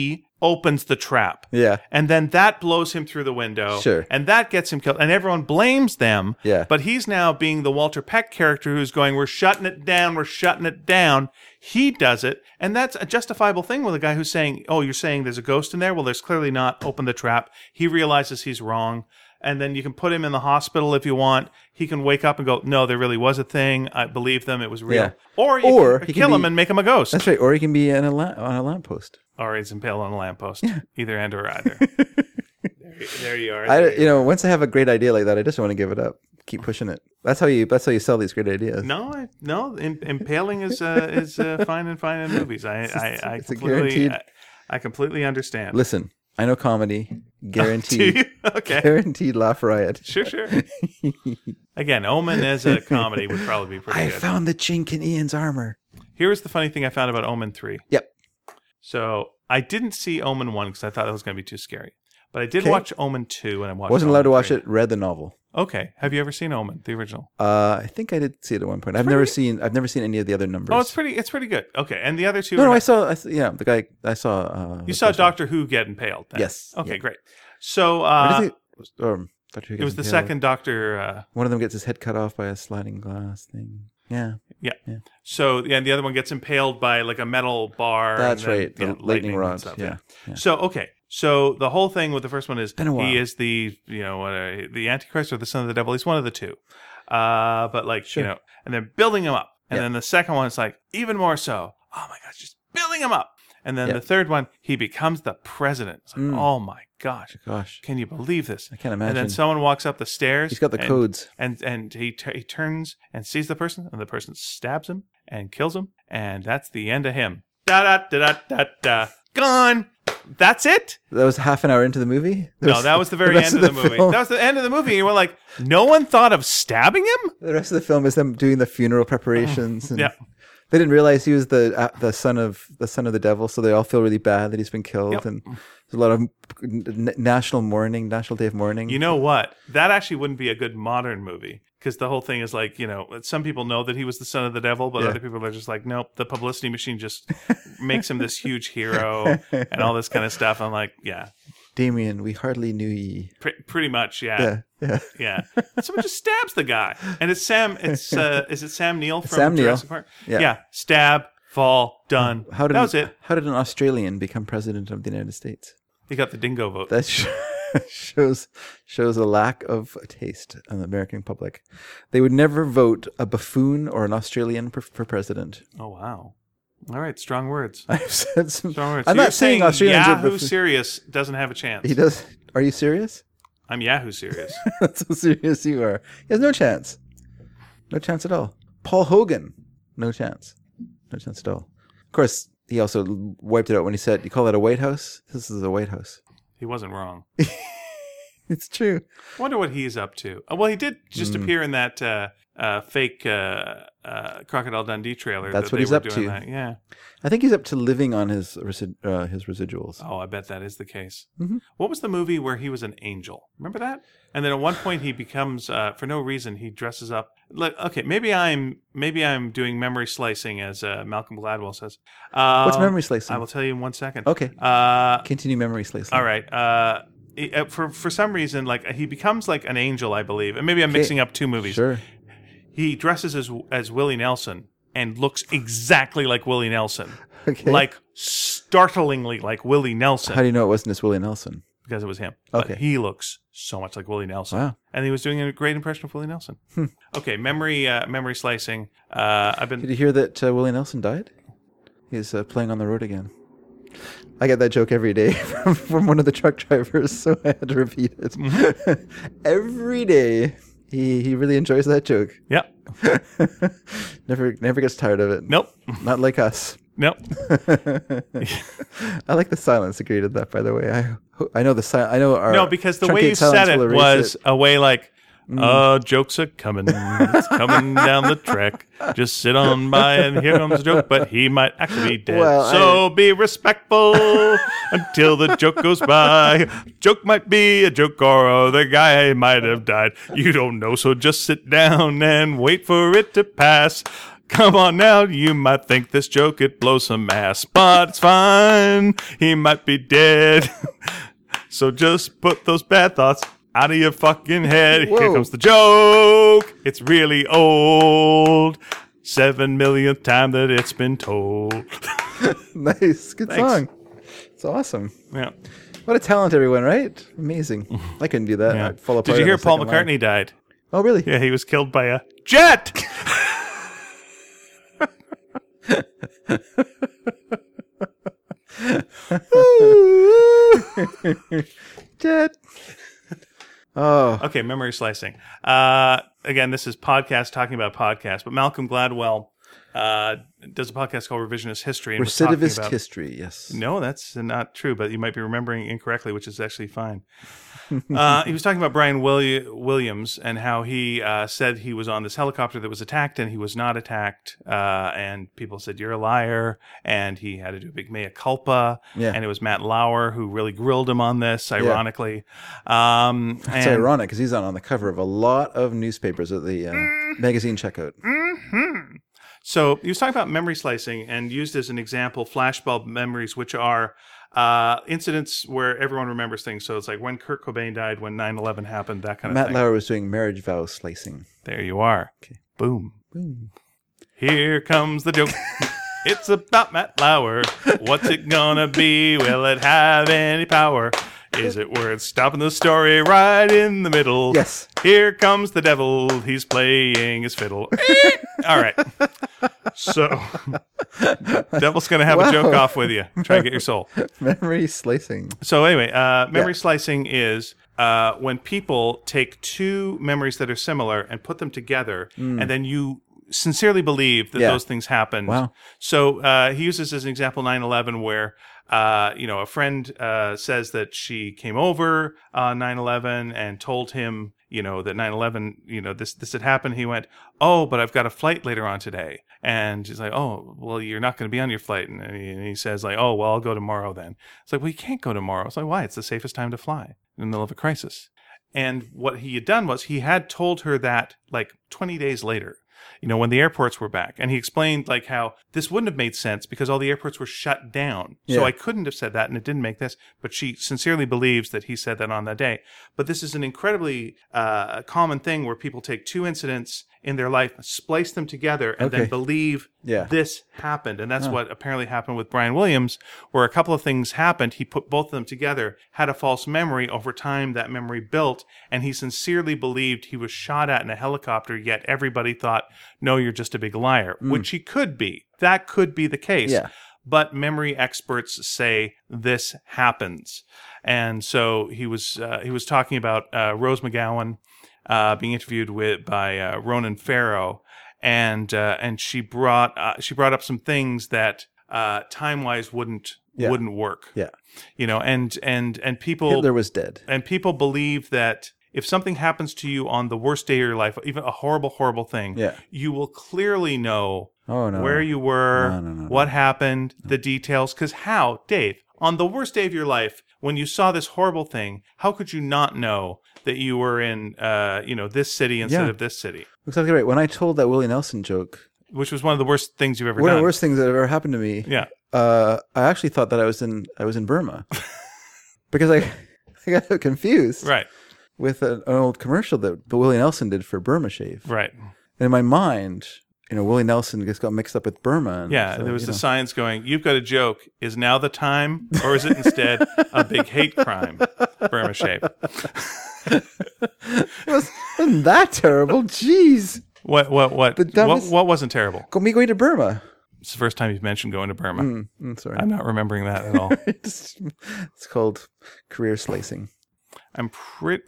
opens the trap. Yeah. And then that blows him through the window. Sure. And that gets him killed. And everyone blames them. Yeah. But he's now being the Walter Peck character who's going, we're shutting it down, we're shutting it down. He does it. And that's a justifiable thing with a guy who's saying, oh, you're saying there's a ghost in there? Well, there's clearly not. Open the trap. He realizes he's wrong. And then you can put him in the hospital if you want. He can wake up and go, no, there really was a thing. I believe them. It was real. Yeah. Or you Or can he kill can him be- and make him a ghost. That's right. Or he can be in a la- on a lamppost. Or he's impaled on a lamppost. Yeah. Either end or either. there, there you are. I, There you know, once I have a great idea like that, I just don't want to give it up. Keep pushing it. That's how you. That's how you sell these great ideas. No, I, no. Im- impaling is uh, is uh, fine and fine in movies. I I, I It's a completely guaranteed- I, I completely understand. Listen, I know comedy. Guaranteed. Do you? Okay. Guaranteed laugh riot. Sure, sure. Again, Omen as a comedy would probably be pretty I good. found the chink in Ian's armor. Here's the funny thing I found about Omen three. Yep. So I didn't see Omen one because I thought that was going to be too scary. But I did Okay. watch Omen two and I watched Wasn't Omen allowed to watch three. it. Read the novel. Okay. Have you ever seen Omen, the original? Uh, I think I did see it at one point. I've never seen. I've never seen any of the other numbers. Oh, it's pretty it's pretty good. Okay. And the other two No, are no, not- I saw. I, saw- yeah, the guy. I saw. Uh, You the saw first one. Doctor Who get impaled then. Yes. Okay, Yeah. great. So Or uh, does it, or Doctor Who it gets was the impaled. second Doctor uh, One of them gets his head cut off by a sliding glass thing. Yeah. Yeah. Yeah. So yeah, and the other one gets impaled by like a metal bar. That's and then, right. The yeah, lightning and rod. stuff, Yeah. Yeah. So okay. So the whole thing with the first one is Been a while. he is the you know uh, the Antichrist or the son of the devil. He's one of the two. Uh, but like Sure. you know, and they're building him up, and Yeah. then the second one is like even more so. Oh my gosh, just building him up. And then Yeah. the third one, he becomes the president. It's like, Mm. oh my gosh, Gosh, can you believe this? I can't And imagine. then someone walks up the stairs. He's got the and- codes. and and he t- he turns and sees the person, and the person stabs him and kills him, and that's the end of him. Da da da da da da. Gone. That's it. That was half an hour into the movie. No, that was the very rest end of the, movie. film- That was the end of the movie. And you were like, no one thought of stabbing him. The rest of the film is them doing the funeral preparations. And Yeah. They didn't realize he was the uh, the son of the son of the devil, so they all feel really bad that he's been killed. Yep. And there's a lot of n- national mourning, National Day of Mourning. You know what? That actually wouldn't be a good modern movie because the whole thing is like, you know, some people know that he was the son of the devil, but Yeah. other people are just like, nope, the publicity machine just makes him this huge hero and all this kind of stuff. I'm like, yeah, Damien, we hardly knew ye. pre- pretty much, Yeah, yeah. Yeah, someone just stabs the guy, and it's Sam. It's uh, is it Sam Neill from Sam Neill. Jurassic Park? Yeah. yeah, stab, fall, done. How did that was it. How did an Australian become president of the United States? He got the dingo vote. That sh- shows shows a lack of taste in the American public. They would never vote a buffoon or an Australian for, for president. Oh wow! All right, strong words. I've said some. Strong words. I'm So you're not saying saying Australians are Yahoo buffoons. serious doesn't have a chance. He does. Are you serious? I'm Yahoo serious. That's how serious you are. He has no chance. No chance at all. Paul Hogan, no chance. No chance at all. Of course, he also wiped it out when he said, "You call that a White House? This is a White House." He wasn't wrong. It's true. I wonder what he's up to. Uh, Well, he did just Mm. appear in that uh, uh, fake uh, uh, Crocodile Dundee trailer. That's that what they he's were up doing to. That. Yeah. I think he's up to living on his resi- uh, his residuals. Oh, I bet that is the case. Mhm. What was the movie where he was an angel? Remember that? And then at one point he becomes, uh, for no reason, he dresses up. Like, okay, maybe I'm maybe I'm doing memory slicing, as uh, Malcolm Gladwell says. Um, What's memory slicing? I will tell you in one second. Okay. Uh, Continue memory slicing. all right. Uh, he- uh, for for some reason, like he becomes like an angel, I believe, and maybe I'm Okay. mixing up two movies. Sure. He dresses as as Willie Nelson and looks exactly like Willie Nelson, Okay. like startlingly like Willie Nelson. How do you know it wasn't just Willie Nelson? Because it was him. But Okay. he looks so much like Willie Nelson. Wow. And he was doing a great impression of Willie Nelson. Hmm. Okay, memory uh, memory slicing. Uh, I've Did been you hear that uh, Willie Nelson died? He's uh, playing on the road again. I get that joke every day from, from one of the truck drivers, so I had to repeat it. Mm-hmm. Every day. He he really enjoys that joke. yeah. never never gets tired of it. Nope. Not like us. Nope. I like the silence that created that, by the way. I I know the si- I know our No, because the way truncate you silence said will it erase was it. a way like, uh, jokes are coming. It's coming down the track. Just sit on by and here comes the joke, but he might actually be dead. Well, so be respectful until the joke goes by. Joke might be a joke or the guy might have died. You don't know, so just sit down and wait for it to pass. Come on now, you might think this joke could blow some ass, but it's fine. He might be dead. So just put those bad thoughts out of your fucking head. Whoa. Here comes the joke. It's really old. Seven millionth time that it's been told. Nice. Good Thanks. song. It's awesome. Yeah. What a talent, everyone, right? Amazing. I couldn't do that. yeah. I'd fall apart. Did you on hear the Paul second line. McCartney died? Oh, really? Yeah, he was killed by a jet. Jet. Oh. Okay, memory slicing. Uh, again, this is podcast talking about podcasts, but Malcolm Gladwell uh, does a podcast called Revisionist History. And was talking Recidivist about, history, yes. No, that's not true, but you might be remembering incorrectly, which is actually fine. uh, he was talking about Brian Willi- Williams and how he uh, said he was on this helicopter that was attacked and he was not attacked. Uh, and people said, you're a liar. And he had to do a big mea culpa. Yeah. And it was Matt Lauer who really grilled him on this, ironically. Um, It's and, ironic because he's on, on the cover of a lot of newspapers at the uh, magazine checkout. Mm-hmm. So he was talking about memory slicing and used as an example flashbulb memories, which are uh, incidents where everyone remembers things. So it's like when Kurt Cobain died, when nine eleven happened, that kind of Matt thing. Lauer was doing marriage vow slicing. There you are. Okay. Boom. Boom. Here comes the joke. It's about Matt Lauer. What's it gonna be? Will it have any power? Is it worth stopping the story right in the middle? Yes. Here comes the devil. He's playing his fiddle. All right. So, devil's going to have Wow. a joke off with you. Try to get your soul. Memory slicing. So, anyway, uh, memory Yeah. slicing is uh, when people take two memories that are similar and put them together, and then you sincerely believe that Yeah. those things happened. Wow. So uh, he uses as an example nine eleven where, uh, you know, a friend uh, says that she came over on nine eleven and told him, you know, that nine eleven, you know, this this had happened. He went, oh, but I've got a flight later on today. And she's like, oh, well, you're not going to be on your flight. And he, and he says like, oh, well, I'll go tomorrow then. It's like, well, you can't go tomorrow. It's like, why? It's the safest time to fly in the middle of a crisis. And what he had done was he had told her that like twenty days later, you know, when the airports were back. And he explained like how this wouldn't have made sense because all the airports were shut down. So Yeah. I couldn't have said that and it didn't make this. But she sincerely believes that he said that on that day. But this is an incredibly uh, common thing where people take two incidents in their life, splice them together, and Okay. then believe Yeah. this happened. And that's what apparently happened with Brian Williams, where a couple of things happened. He put both of them together, had a false memory. Over time, that memory built, and he sincerely believed he was shot at in a helicopter, yet everybody thought, no, you're just a big liar, which he could be. That could be the case. Yeah. But memory experts say this happens. And so he was uh, he was talking about uh, Rose McGowan uh, being interviewed with by uh, Ronan Farrow, and uh, and she brought uh, she brought up some things that uh, time wise wouldn't Yeah. wouldn't work. Yeah. You know, and and and people Hitler was dead. and people believe that if something happens to you on the worst day of your life, even a horrible, horrible thing, Yeah. you will clearly know Oh, no. where you were, No, no, no, no. what happened, the details. Because how, Dave, on the worst day of your life, when you saw this horrible thing, how could you not know that you were in, uh, you know, this city instead Yeah. of this city, Exactly right. When I told that Willie Nelson joke, which was one of the worst things you've ever one of done? the worst things that ever happened to me, Yeah. uh, I actually thought that I was in I was in Burma because I, I got confused Right. with an, an old commercial that Willie Nelson did for Burma Shave. Right. And in my mind, you know, Willie Nelson just got mixed up with Burma. And Yeah. so, there was you the know. signs going, you've got a joke. Is now the time? Or is it instead a big hate crime? Burma Shave. It was, wasn't that terrible? Jeez. What, what, what, But that what, was- what wasn't terrible? Go, me going to Burma. It's the first time you've mentioned going to Burma. Mm, mm, sorry. I'm not remembering that at all. it's, it's called career slicing. I'm pretty.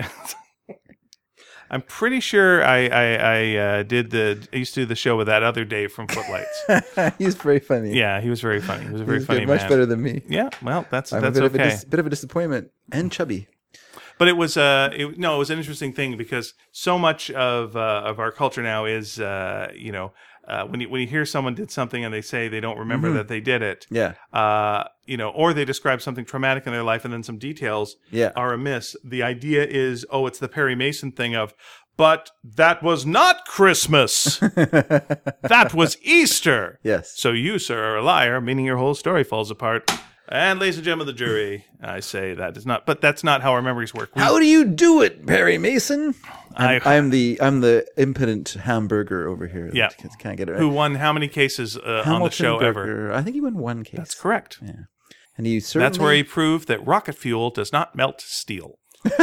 I'm pretty sure I I, I uh, did the I used to do the show with that other Dave from Footlights. He's very funny. Yeah, he was very funny. He was a very He's funny good, much man. better than me. Yeah, well, that's I'm that's a bit okay. of a dis- bit of a disappointment and chubby. But it was uh it, no, it was an interesting thing because so much of uh, of our culture now is uh you know uh, when you when you hear someone did something and they say they don't remember that they did it. Yeah. Uh, you know, or they describe something traumatic in their life and then some details Yeah. are amiss. The idea is, oh, it's the Perry Mason thing of, But that was not Christmas. That was Easter. Yes. So you, sir, are a liar, meaning your whole story falls apart. And ladies and gentlemen of the jury, I say that is not, but that's not how our memories work. We, How do you do it, Perry Mason? I'm, I- I'm the I'm the impotent hamburger over here. Yeah. That can't get it right. who won how many cases uh, on the show ever? Burger. I think he won one case. That's correct. Yeah. And he certainly... That's where he proved that rocket fuel does not melt steel.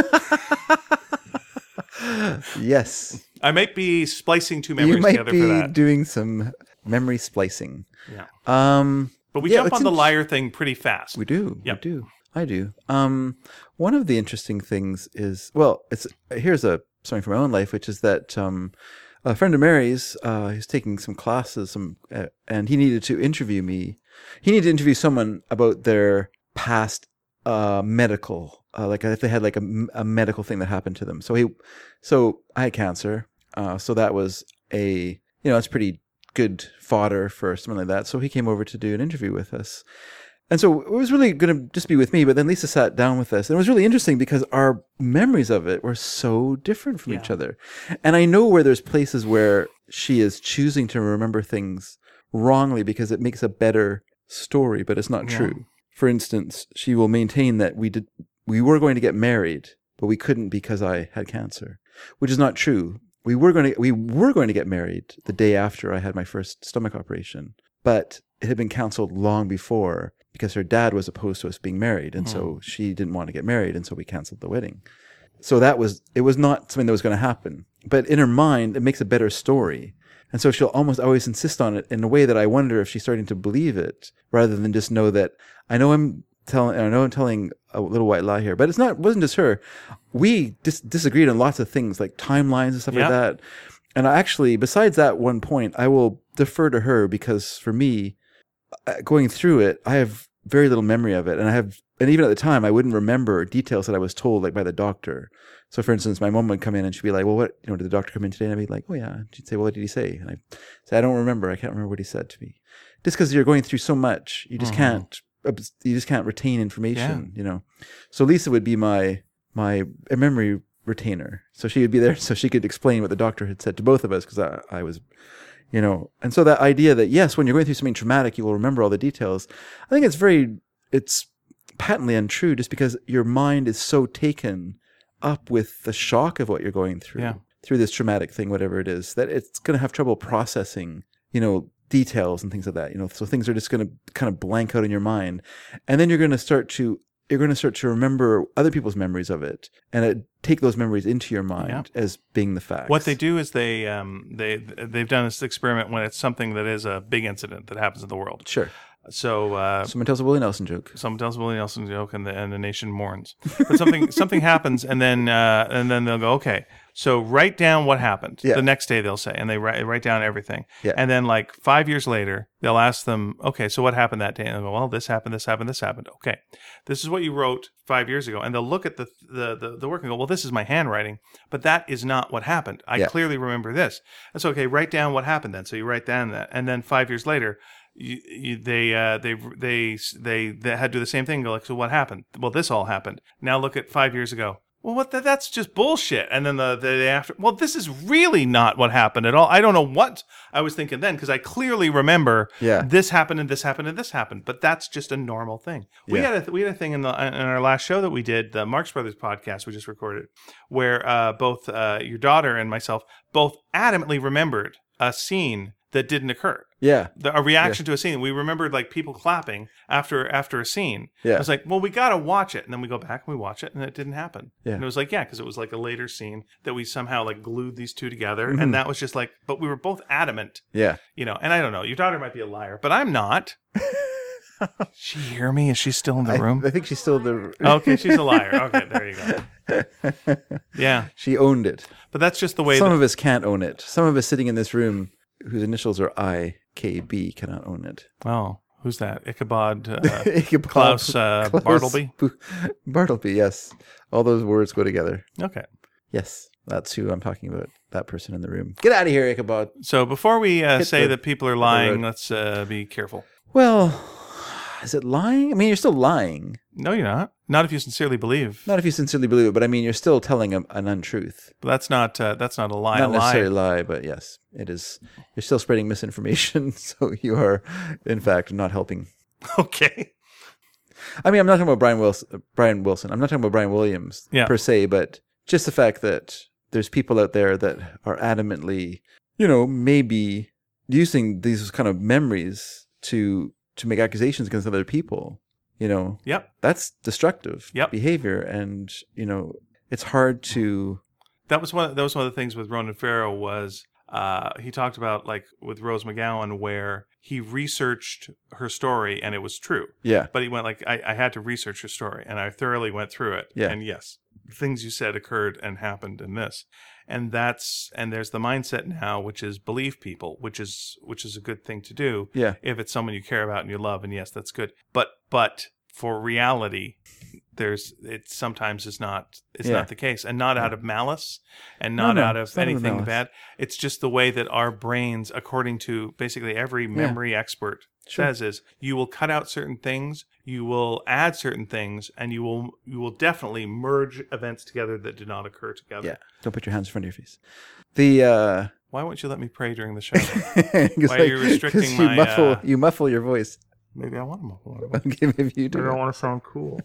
Yes. I might be splicing two You memories might together be for that. doing some memory splicing. Yeah. Um, But we yeah, jump it's on the int- liar thing pretty fast. We do. Yep. We do. I do. Um, one of the interesting things is, well, it's here's a something from my own life, which is that um, a friend of Mary's, uh, he's taking some classes, some, uh, and he needed to interview me. He needed to interview someone about their past uh, medical, uh, like if they had like a, a medical thing that happened to them. So he, so I had cancer. Uh, so that was a, you know, it's pretty good fodder for something like that. So he came over to do an interview with us. And so it was really going to just be with me, but then Lisa sat down with us. And it was really interesting because our memories of it were so different from Yeah. each other. And I know where there's places where she is choosing to remember things wrongly because it makes a better story, but it's not Yeah. true. For instance, she will maintain that we did we were going to get married, but we couldn't because I had cancer, which is not true. We were going to we were going to get married the day after I had my first stomach operation, but it had been canceled long before because her dad was opposed to us being married, and so she didn't want to get married, and so we canceled the wedding. So that was it was not something that was going to happen. But in her mind, it makes a better story. And so she'll almost always insist on it in a way that I wonder if she's starting to believe it rather than just know that I know I'm telling I know I'm telling a little white lie here. But it's not it wasn't just her. We dis- disagreed on lots of things like timelines and stuff Yeah. like that. And I actually, besides that one point, I will defer to her because for me, uh, going through it, I have very little memory of it. And I have, and even at the time, I wouldn't remember details that I was told, like by the doctor. So for instance, my mom would come in and she'd be like, well, what, you know, did the doctor come in today? And I'd be like, oh yeah. And she'd say, well, what did he say? And I'd say, I don't remember. I can't remember what he said to me. Just because you're going through so much, you just Mhm. can't, you just can't retain information, you know? So Lisa would be my, my memory retainer. So she would be there so she could explain what the doctor had said to both of us because I, I was, you know, and so that idea that yes, when you're going through something traumatic, you will remember all the details. I think it's very, it's patently untrue just because your mind is so taken up with the shock of what you're going through, Yeah. through this traumatic thing, whatever it is, that it's going to have trouble processing, you know, details and things like that, you know, so things are just going to kind of blank out in your mind. And then you're going to start to, you're going to start to remember other people's memories of it and it, take those memories into your mind Yeah. as being the facts. What they do is they um, they they've done this experiment when it's something that is a big incident that happens in the world. Sure. So uh, Someone tells a Willie Nelson joke. someone tells a Willie Nelson joke, and the and the nation mourns. But something something happens, and then uh, and then they'll go, okay, so write down what happened. Yeah. The next day they'll say, and they write write down everything. Yeah. And then like five years later, they'll ask them, okay, so what happened that day? And they'll go, well, this happened, this happened, this happened. Okay, this is what you wrote five years ago, and they'll look at the the the, the work and go, well, this is my handwriting, but that is not what happened. I Yeah. clearly remember this. That's okay. Write down what happened then. So you write down that, and then five years later. You, you, they, uh, they, they, they, they had to do the same thing. Go like, so what happened? Well, this all happened. Now look at five years ago. Well, what? The, that's just bullshit. And then the, the day after, well, this is really not what happened at all. I don't know what I was thinking then because I clearly remember Yeah. this happened and this happened and this happened. But that's just a normal thing. We Yeah. had a we had a thing in the in our last show that we did, the Marx Brothers podcast we just recorded, where uh, both uh, your daughter and myself both adamantly remembered a scene that didn't occur. Yeah. The, a reaction to a scene. We remembered like people clapping after after a scene. Yeah. I was like, well, we got to watch it. And then we go back and we watch it and it didn't happen. Yeah. And it was like, yeah, because it was like a later scene that we somehow like glued these two together. Mhm. And that was just like, but we were both adamant, Yeah. you know, and I don't know, your daughter might be a liar, but I'm not. She hear me? Is she still in the I, room? I think she's still the. Okay, she's a liar. Okay, there you go. Yeah. She owned it. But that's just the way Some that, of us can't own it. Some of us sitting in this room whose initials are I K B cannot own it. oh, who's that? Ichabod uh, Ichabod Klaus uh, Klaus Bartleby? Bu- Bartleby, yes. All those words go together. Okay. Yes, that's who I'm talking about. That person in the room. Get out of here, Ichabod. So before we uh, Hit say the- that people are road. lying, let's uh, be careful. Well, is it lying? I mean, you're still lying. No, you're not. Not if you sincerely believe. Not if you sincerely believe it, but I mean, you're still telling a, an untruth. But that's not uh, that's not a lie. Not a necessarily lie. a lie, but yes, it is. You're still spreading misinformation, so you are, in fact, not helping. Okay. I mean, I'm not talking about Brian Wilson. Brian Wilson. I'm not talking about Brian Williams Yeah. per se, but just the fact that there's people out there that are adamantly, you know, maybe using these kind of memories to to make accusations against other people. You know, Yep. that's destructive Yep. behavior, and you know, it's hard to. That was one. That was one of the things with Ronan Farrow was uh, he talked about like with Rose McGowan where he researched her story and it was true. Yeah. But he went like I, I had to research her story and I thoroughly went through it. Yeah. And yes, things you said occurred and happened in this. And that's and there's the mindset now, which is believe people, which is which is a good thing to do. Yeah. If it's someone you care about and you love, and yes, that's good. But but for reality, there's it sometimes is not it's Yeah. not the case, and not out of malice, and No, not no, out it's of not out of anything malice. bad. It's just the way that our brains, according to basically every memory expert, Sure. says is you will cut out certain things, you will add certain things, and you will you will definitely merge events together that did not occur together. Yeah. Don't put your hands in front of your face. The uh Why won't you let me pray during the show? 'cause Why are you restricting 'cause you my, muffle uh, you muffle your voice. Maybe I want to muffle my voice. Okay, maybe you do. I don't want to sound cool.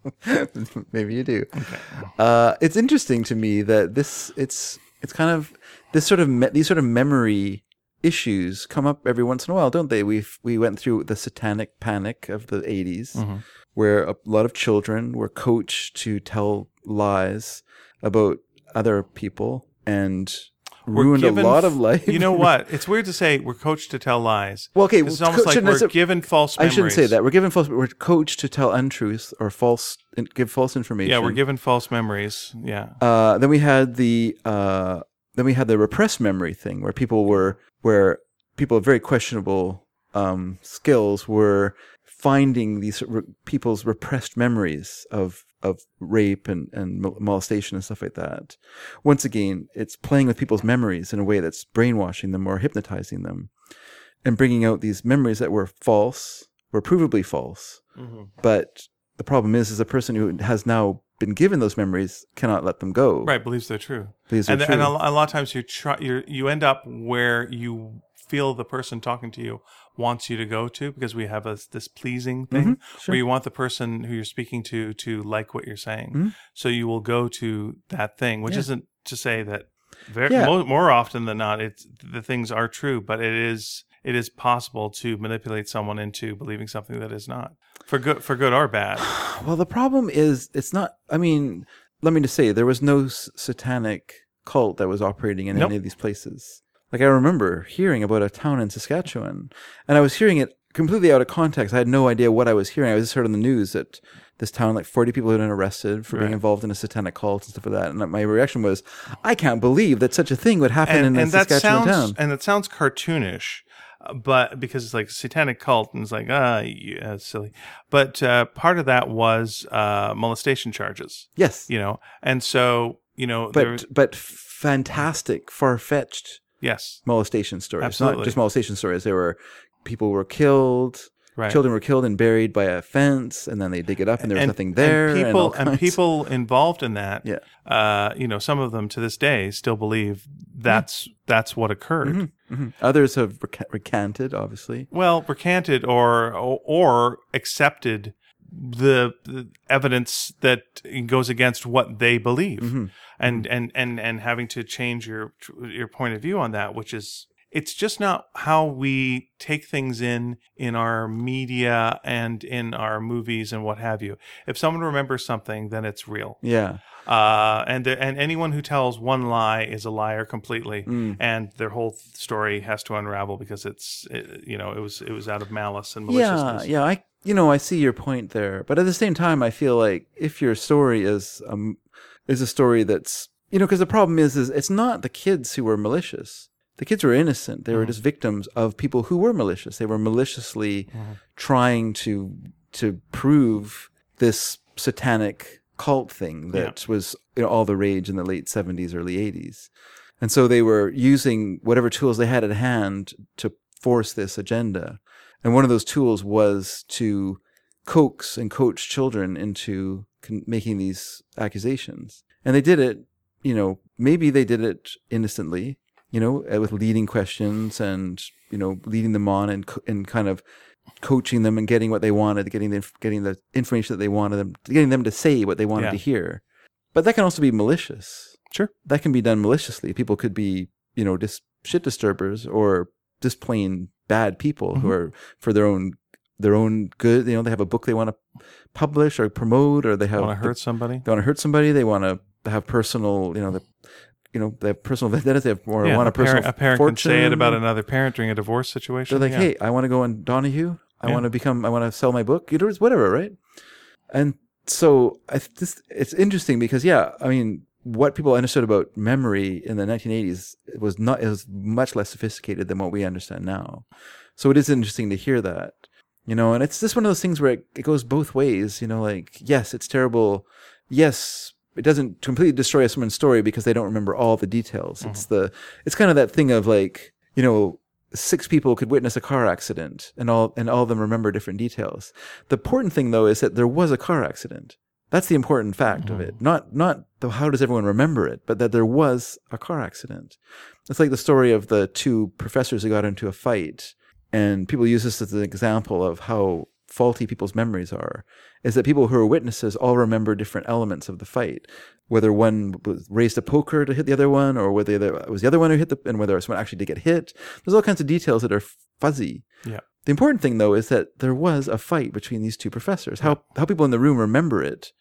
Maybe you do. Okay. Uh, it's interesting to me that this it's it's kind of this sort of me, these sort of memory issues come up every once in a while, don't they? We we went through the satanic panic of the eighties, Mm-hmm. where a lot of children were coached to tell lies about other people and We're ruined given a lot f- of life. You know what? It's weird to say we're coached to tell lies. Well, okay, It's well, almost co- like shouldn't I we're say- given false I memories. shouldn't say that. We're given false. We're coached to tell untruth or false, give false information. Yeah, we're given false memories. Yeah. Uh, then we had the uh, then we had the repressed memory thing, where people were where people of very questionable um, skills were finding these re- people's repressed memories of of rape and and mol- molestation and stuff like that. Once again, it's playing with people's memories in a way that's brainwashing them or hypnotizing them, and bringing out these memories that were false, were provably false. Mm-hmm. But the problem is, is a person who has now been given those memories cannot let them go. Right, believes they're true. Believes they're and true. and a, a lot of times you try you you end up where you feel the person talking to you wants you to go to, because we have a, this pleasing thing Mhm, sure. where you want the person who you're speaking to to like what you're saying. Mhm. So you will go to that thing, which Yeah. isn't to say that very Yeah. mo- more often than not it's the things are true, but it is it is possible to manipulate someone into believing something that is not, for good for good or bad. Well, the problem is, it's not. I mean, let me just say, there was no s- satanic cult that was operating in Nope. any of these places. Like, I remember hearing about a town in Saskatchewan, and I was hearing it completely out of context. I had no idea what I was hearing. I was just heard on the news that this town, like forty people had been arrested for being Right. involved in a satanic cult and stuff like that. And my reaction was, I can't believe that such a thing would happen and, in a and that Saskatchewan sounds town. and that sounds cartoonish, uh, but because it's like a satanic cult and it's like ah yeah, silly. But uh, part of that was uh, molestation charges, Yes, you know, and so you know, but there, but fantastic, far-fetched yes, molestation stories. Absolutely. Not just molestation stories. There were people were killed, right. children were killed and buried by a fence, and then they dig it up and there was nothing there. And And, people all and, kinds. people involved in that, Yeah. uh, you know, some of them to this day still believe that's that's what occurred. Mhm. Others have reca- recanted, obviously. Well, recanted or or, or accepted the, the evidence that goes against what they believe, Mm-hmm. and, and and and having to change your your point of view on that, which is it's just not how we take things in in our media and in our movies and what have you. If someone remembers something, then it's real. Yeah. Uh, and the, and anyone who tells one lie is a liar completely, Mm. and their whole story has to unravel because it's it, you know it was it was out of malice and Yeah, maliciousness. yeah. I, you know, I see your point there, but at the same time, I feel like if your story is um is a story that's, you know, because the problem is, is it's not the kids who were malicious. The kids were innocent. They were just victims of people who were malicious. They were maliciously trying to to prove this satanic cult thing that was, you know, all the rage in the late seventies, early eighties. And so they were using whatever tools they had at hand to force this agenda. And one of those tools was to coax and coach children into con- making these accusations. And they did it, you know, maybe they did it innocently, you know, uh, with leading questions and, you know, leading them on and co- and kind of coaching them and getting what they wanted, getting the inf- getting the information that they wanted them, getting them to say what they wanted Yeah. to hear. But that can also be malicious. Sure. That can be done maliciously. People could be, you know, dis- shit disturbers or just plain bad people Mm-hmm. who are for their own their own good. You know, they have a book they want to publish or promote, or they have Want to hurt somebody? they want to hurt somebody. They want to have personal, you know, the, you know, they have personal vendettas. They have, or Yeah, want a a parent, personal a parent fortune. can say it about another parent during a divorce situation. They're like, yeah. hey, I want to go on Donahue. I Yeah. want to become. I want to sell my book. You know, it's whatever, right? And so I just, it's interesting because, yeah, I mean, what people understood about memory in the nineteen eighties was not, it was much less sophisticated than what we understand now. So it is interesting to hear that, you know, and it's just one of those things where it, it goes both ways, you know, like, yes, it's terrible. Yes, it doesn't completely destroy someone's story because they don't remember all the details. Mm-hmm. It's the, it's kind of that thing of like, you know, six people could witness a car accident and all, and all of them remember different details. The important thing though is that there was a car accident. That's the important fact Mm-hmm. of it. Not, not the, how does everyone remember it, but that there was a car accident. It's like the story of the two professors who got into a fight. And people use this as an example of how faulty people's memories are, is that people who are witnesses all remember different elements of the fight. Whether one was raised a poker to hit the other one, or whether it was the other one who hit the, and whether someone actually did get hit. There's all kinds of details that are fuzzy. Yeah. The important thing, though, is that there was a fight between these two professors. How how people in the room remember it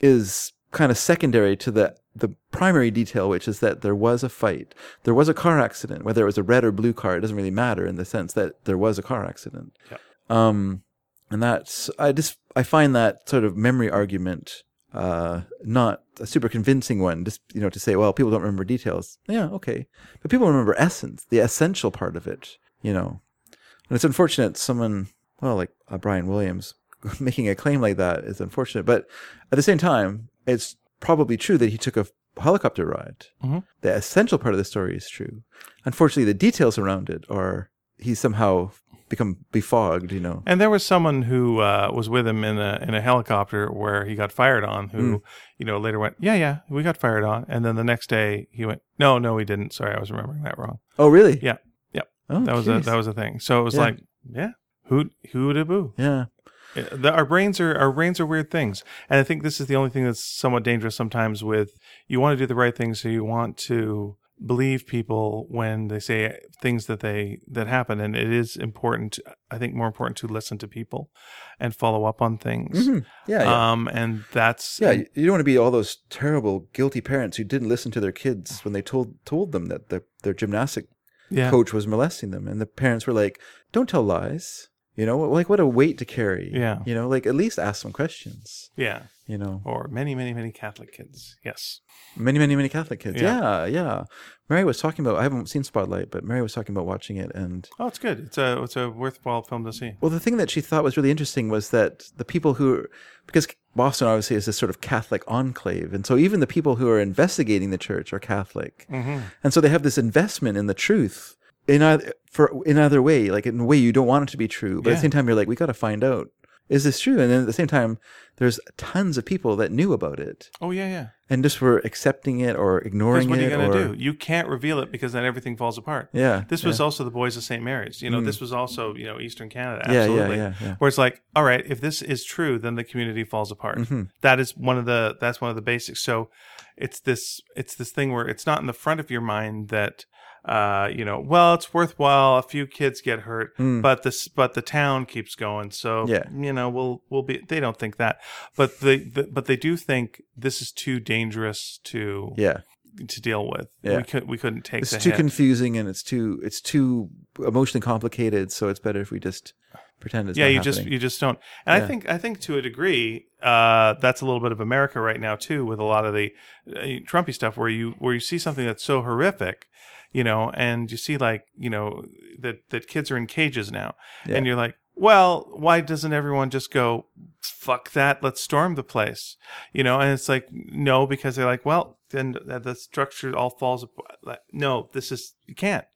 is kind of secondary to the the primary detail, which is that there was a fight. There was a car accident. Whether it was a red or blue car, it doesn't really matter in the sense that there was a car accident. Yeah. Um, and that's, I just, I find that sort of memory argument uh, not a super convincing one, just, you know, to say, well, people don't remember details. Yeah, okay. But people remember essence, the essential part of it, you know. And it's unfortunate someone, well, like uh, Brian Williams, making a claim like that is unfortunate. But at the same time, it's probably true that he took a helicopter ride. Mm-hmm. The essential part of the story is true. Unfortunately, the details around it are, he's somehow become befogged, you know. And there was someone who uh, was with him in a in a helicopter where he got fired on, who, Mm. you know, later went, yeah, yeah, we got fired on. And then the next day he went, no, no, we didn't. Sorry, I was remembering that wrong. Oh, really? Yeah. Yep. Oh, That was a, curious. that was a thing. So it was Yeah. like, yeah, who who da boo. Yeah. The, our brains are our brains are weird things, and I think this is the only thing that's somewhat dangerous sometimes. With you want to do the right thing, so you want to believe people when they say things that they that happen, and it is important. I think more important to listen to people and follow up on things. Mhm. Yeah, yeah. Um, and that's Yeah, you you don't want to be all those terrible, guilty parents who didn't listen to their kids when they told told them that their their gymnastic yeah. coach was molesting them, and the parents were like, "Don't tell lies." You know, like what a weight to carry. Yeah. You know, like at least ask some questions. yeah, You know, or many, many, many Catholic kids. Yes. many, many, many Catholic kids. Yeah. Yeah, yeah. Mary was talking about. I haven't seen Spotlight, but Mary was talking about watching it, and Oh, it's good. It's a it's a worthwhile film to see. well, the thing that she thought was really interesting was that the people who, because Boston obviously is this sort of Catholic enclave, and so even the people who are investigating the church are Catholic, Mm-hmm. and so they have this investment in the truth in either for in either way, like in a way you don't want it to be true, but at Yeah. the same time you're like, we got to find out, is this true? And then at the same time, there's tons of people that knew about it Oh yeah, yeah. and just were accepting it or Because ignoring what are you it. gonna or, do? You can't reveal it because then everything falls apart. Yeah, This was also the Boys of Saint Mary's. You know, this was also, you know, Eastern Canada. Yeah, yeah, Absolutely. yeah, yeah. Where it's like, all right, if this is true, then the community falls apart. Mhm. That is one of the that's one of the basics. So it's this it's this thing where it's not in the front of your mind that uh, you know, well, it's worthwhile. A few kids get hurt, but this, but the town keeps going. So, Mm. Yeah. you know, we'll, we'll be, they don't think that, but they, the, but they do think this is too dangerous to, yeah. to deal with. Yeah. We could, we couldn't take It's the too hit. confusing and it's too it's too emotionally complicated. So it's better if we just pretend it's yeah, not you happening. just, you just don't. And Yeah. I think, I think to a degree, uh, that's a little bit of America right now too, with a lot of the uh, Trumpy stuff where you, where you see something that's so horrific, you know, and you see like, you know, that, that kids are in cages now. Yeah. And you're like, well, why doesn't everyone just go, fuck that, let's storm the place? You know, and it's like, no, because they're like, well, then the structure all falls apart. Like, no, this is, you can't.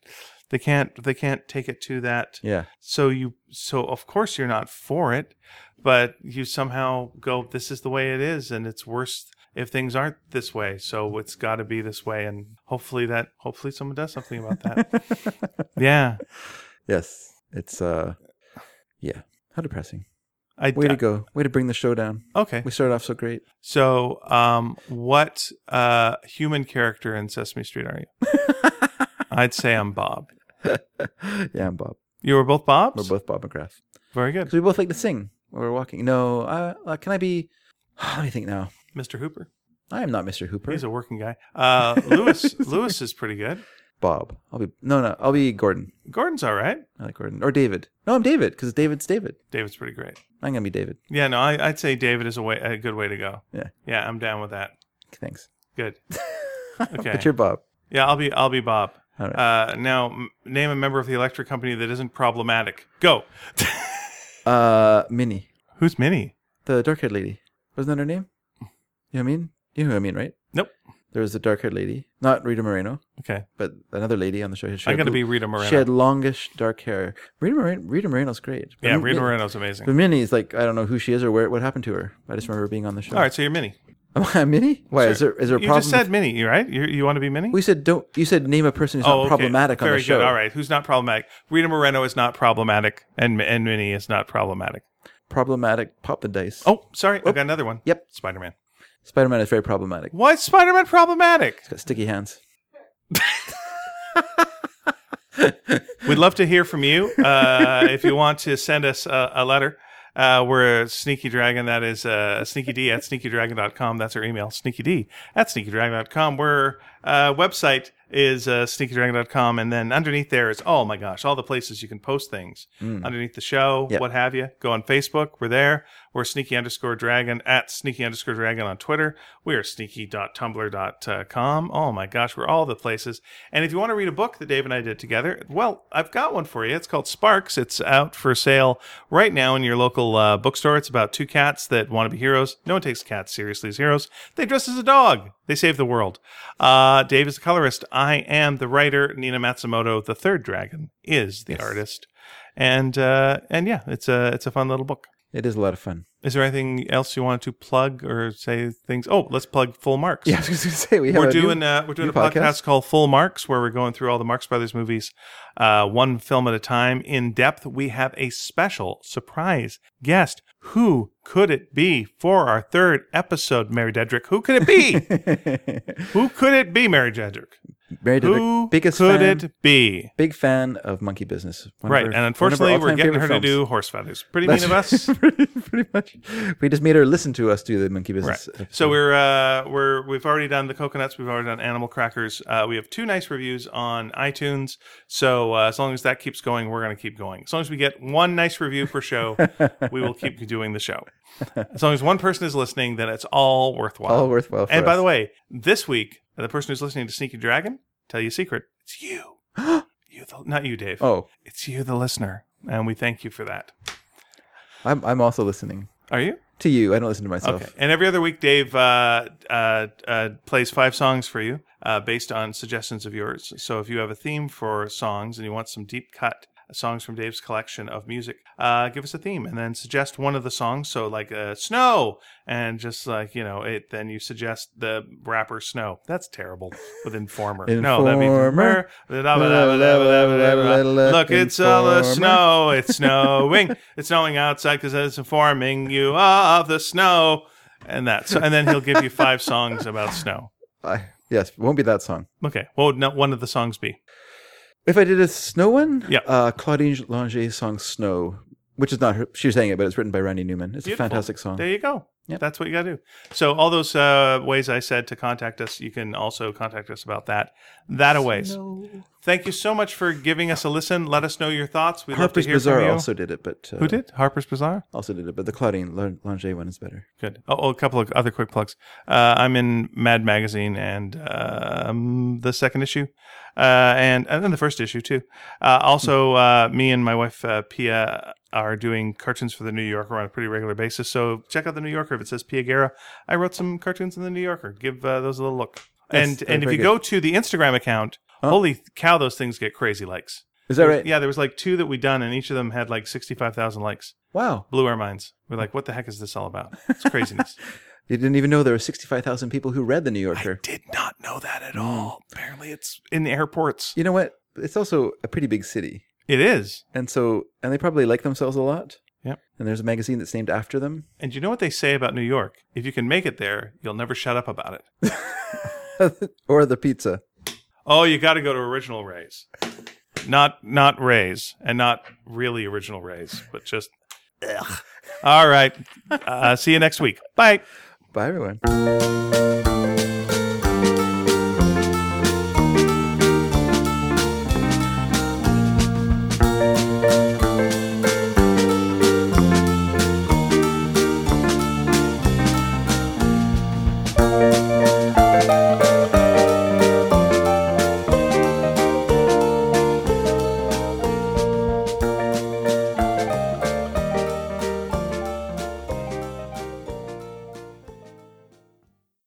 They can't they can't take it to that. Yeah. So you so of course you're not for it, but you somehow go, this is the way it is, and it's worse if things aren't this way. So it's got to be this way, and hopefully that hopefully someone does something about that. Yeah. Yes. It's uh yeah. How depressing. I, Way to go. Way to bring the show down. Okay. We started off so great. So, um, what uh, human character in Sesame Street are you? I'd say I'm Bob. Yeah, I'm Bob. You were both Bobs? We're both Bob McGrath. Very good. Because we both like to sing while we're walking. No, uh, uh, can I be... What do you think now? Mister Hooper. I am not Mister Hooper. He's a working guy. Uh, Lewis. Lewis is pretty good. Bob. I'll be... No, no. I'll be Gordon. Gordon's all right. I like Gordon. Or David. No, I'm David, because David's David. David's pretty great. I'm going to be David. Yeah, no, I, I'd say David is a way a good way to go. Yeah. Yeah, I'm down with that. Thanks. Good. Okay. But you're Bob. Yeah, I'll be I'll be Bob. All right. Uh, now, m- name a member of the electric company that isn't problematic. Go. Uh, Minnie. Who's Minnie? The dark-haired lady. Wasn't that her name? You know what I mean? You know who I mean, right? Nope. There was a dark-haired lady. Not Rita Moreno, Okay. but another lady on the show. She I had got to bl- be Rita Moreno. She had longish dark hair. Rita, Moreno, Rita Moreno's great. But yeah, M- Rita Mi- Moreno's amazing. But Minnie's like, I don't know who she is or where what happened to her. I just remember her being on the show. All right, so you're Minnie. Am I Minnie? Why Sure. is there is there a You problem? just said with- Minnie, right? You you want to be Minnie? we said don't. You said name a person who's oh, not okay. problematic on Very the show. good. All right, who's not problematic? Rita Moreno is not problematic, and and Minnie is not problematic. Problematic. Pop the dice. Oh, sorry, I got another one. Yep. Spider-Man. Spider-Man is very problematic. Why is Spider-Man problematic? He's got sticky hands. We'd love to hear from you. Uh, if you want to send us a, a letter, uh, we're a Sneaky Dragon. That is uh, sneakyd at sneaky dragon dot com. That's our email, sneakyd at sneaky dragon dot com. We're uh, website is uh, sneaky dragon dot com. And then underneath there is, oh my gosh, all the places you can post things. Mm. Underneath the show, yep. what have you. Go on Facebook. We're there. We're sneaky underscore dragon at sneaky underscore dragon on Twitter. We are sneaky dot tumblr dot com. Oh my gosh, we're all the places. And if you want to read a book that Dave and I did together, well, I've got one for you. It's called Sparks. It's out for sale right now in your local uh, bookstore. It's about two cats that want to be heroes. No one takes cats seriously as heroes. They dress as a dog. They save the world. Uh, Dave is the colorist. I am the writer. Nina Matsumoto, the third dragon, is the yes. artist. And uh, and yeah, it's a it's a fun little book. It is a lot of fun. Is there anything else you want to plug or say things? Oh, let's plug Full Marks. Yeah, I was going to say we have we're a doing new, uh, we're doing a podcast? podcast called Full Marks, where we're going through all the Marx Brothers movies, uh, one film at a time, in depth. We have a special surprise guest. Who could it be for our third episode, Mary Dedrick? Who could it be? Who could it be, Mary Dedrick? Mary Dedrick, Who biggest could fan, it be? Big fan of Monkey Business. One Right, of her, and unfortunately, one of our we're all-time getting her favorite to films. do horse feathers. Pretty That's mean of us. pretty, pretty much. We just made her listen to us do the Monkey Business. Right. So we're uh, we're we've already done the coconuts. We've already done animal crackers. Uh, we have two nice reviews on iTunes. So uh, as long as that keeps going, we're going to keep going. As long as we get one nice review per show, we will keep doing the show. As long as one person is listening, then it's all worthwhile. all worthwhile. For and by us. the way, this week, the person who's listening to Sneaky Dragon, tell you a secret. It's you. you, the, not you, Dave. Oh, It's you, the listener, and we thank you for that. I'm I'm also listening Are you? to you. I don't listen to myself. Okay. And every other week, Dave uh, uh, uh, plays five songs for you uh, based on suggestions of yours. So if you have a theme for songs and you want some deep cut songs from Dave's collection of music, uh, give us a theme and then suggest one of the songs. So like uh, Snow, and just like, you know, it. Then you suggest the rapper Snow. That's terrible with Informer. No, that'd be Informer. Look, it's all the Informer. snow. It's snowing. It's snowing outside because it's informing you of the snow. And that. So, and then he'll give you five songs about snow. I, yes, it won't be that song. Okay. What would not one of the songs be? If I did a snow one, Yeah. uh, Claudine Lange's song "Snow," which is not her. She sang it, but it's written by Randy Newman. It's Beautiful. a fantastic song. There you go. Yep. That's what you got to do. So all those uh, ways I said to contact us, you can also contact us about that. That a ways. Snow. Thank you so much for giving us a listen. Let us know your thoughts. We'd love to Harper's hear Bazaar from you. also did it, but uh, Who did? Harper's Bazaar? Also did it, but the Claudine Lange one is better. Good. Oh, oh, a couple of other quick plugs. Uh, I'm in Mad Magazine and um, the second issue, uh, and and then the first issue too. Uh, also, uh, me and my wife uh, Pia are doing cartoons for the New Yorker on a pretty regular basis. So check out the New Yorker. If it says Pia Guerra, I wrote some cartoons in the New Yorker. Give uh, those a little look. Yes, and they're and if very you good. go to the Instagram account Holy cow, those things get crazy likes. Is that right? Yeah, there was like two that we done, and each of them had like sixty-five thousand likes. Wow. Blew our minds. We're like, what the heck is this all about? It's craziness. You didn't even know there were sixty-five thousand people who read The New Yorker. I did not know that at all. Apparently it's in the airports. You know what? It's also a pretty big city. It is. And so, and they probably like themselves a lot. Yep. And there's a magazine that's named after them. And you know what they say about New York? If you can make it there, you'll never shut up about it. Or the pizza. Oh, you got to go to Original Ray's. Not not Ray's, and not really Original Ray's, but just... Ugh. All right. Uh, see you next week. Bye. Bye, everyone.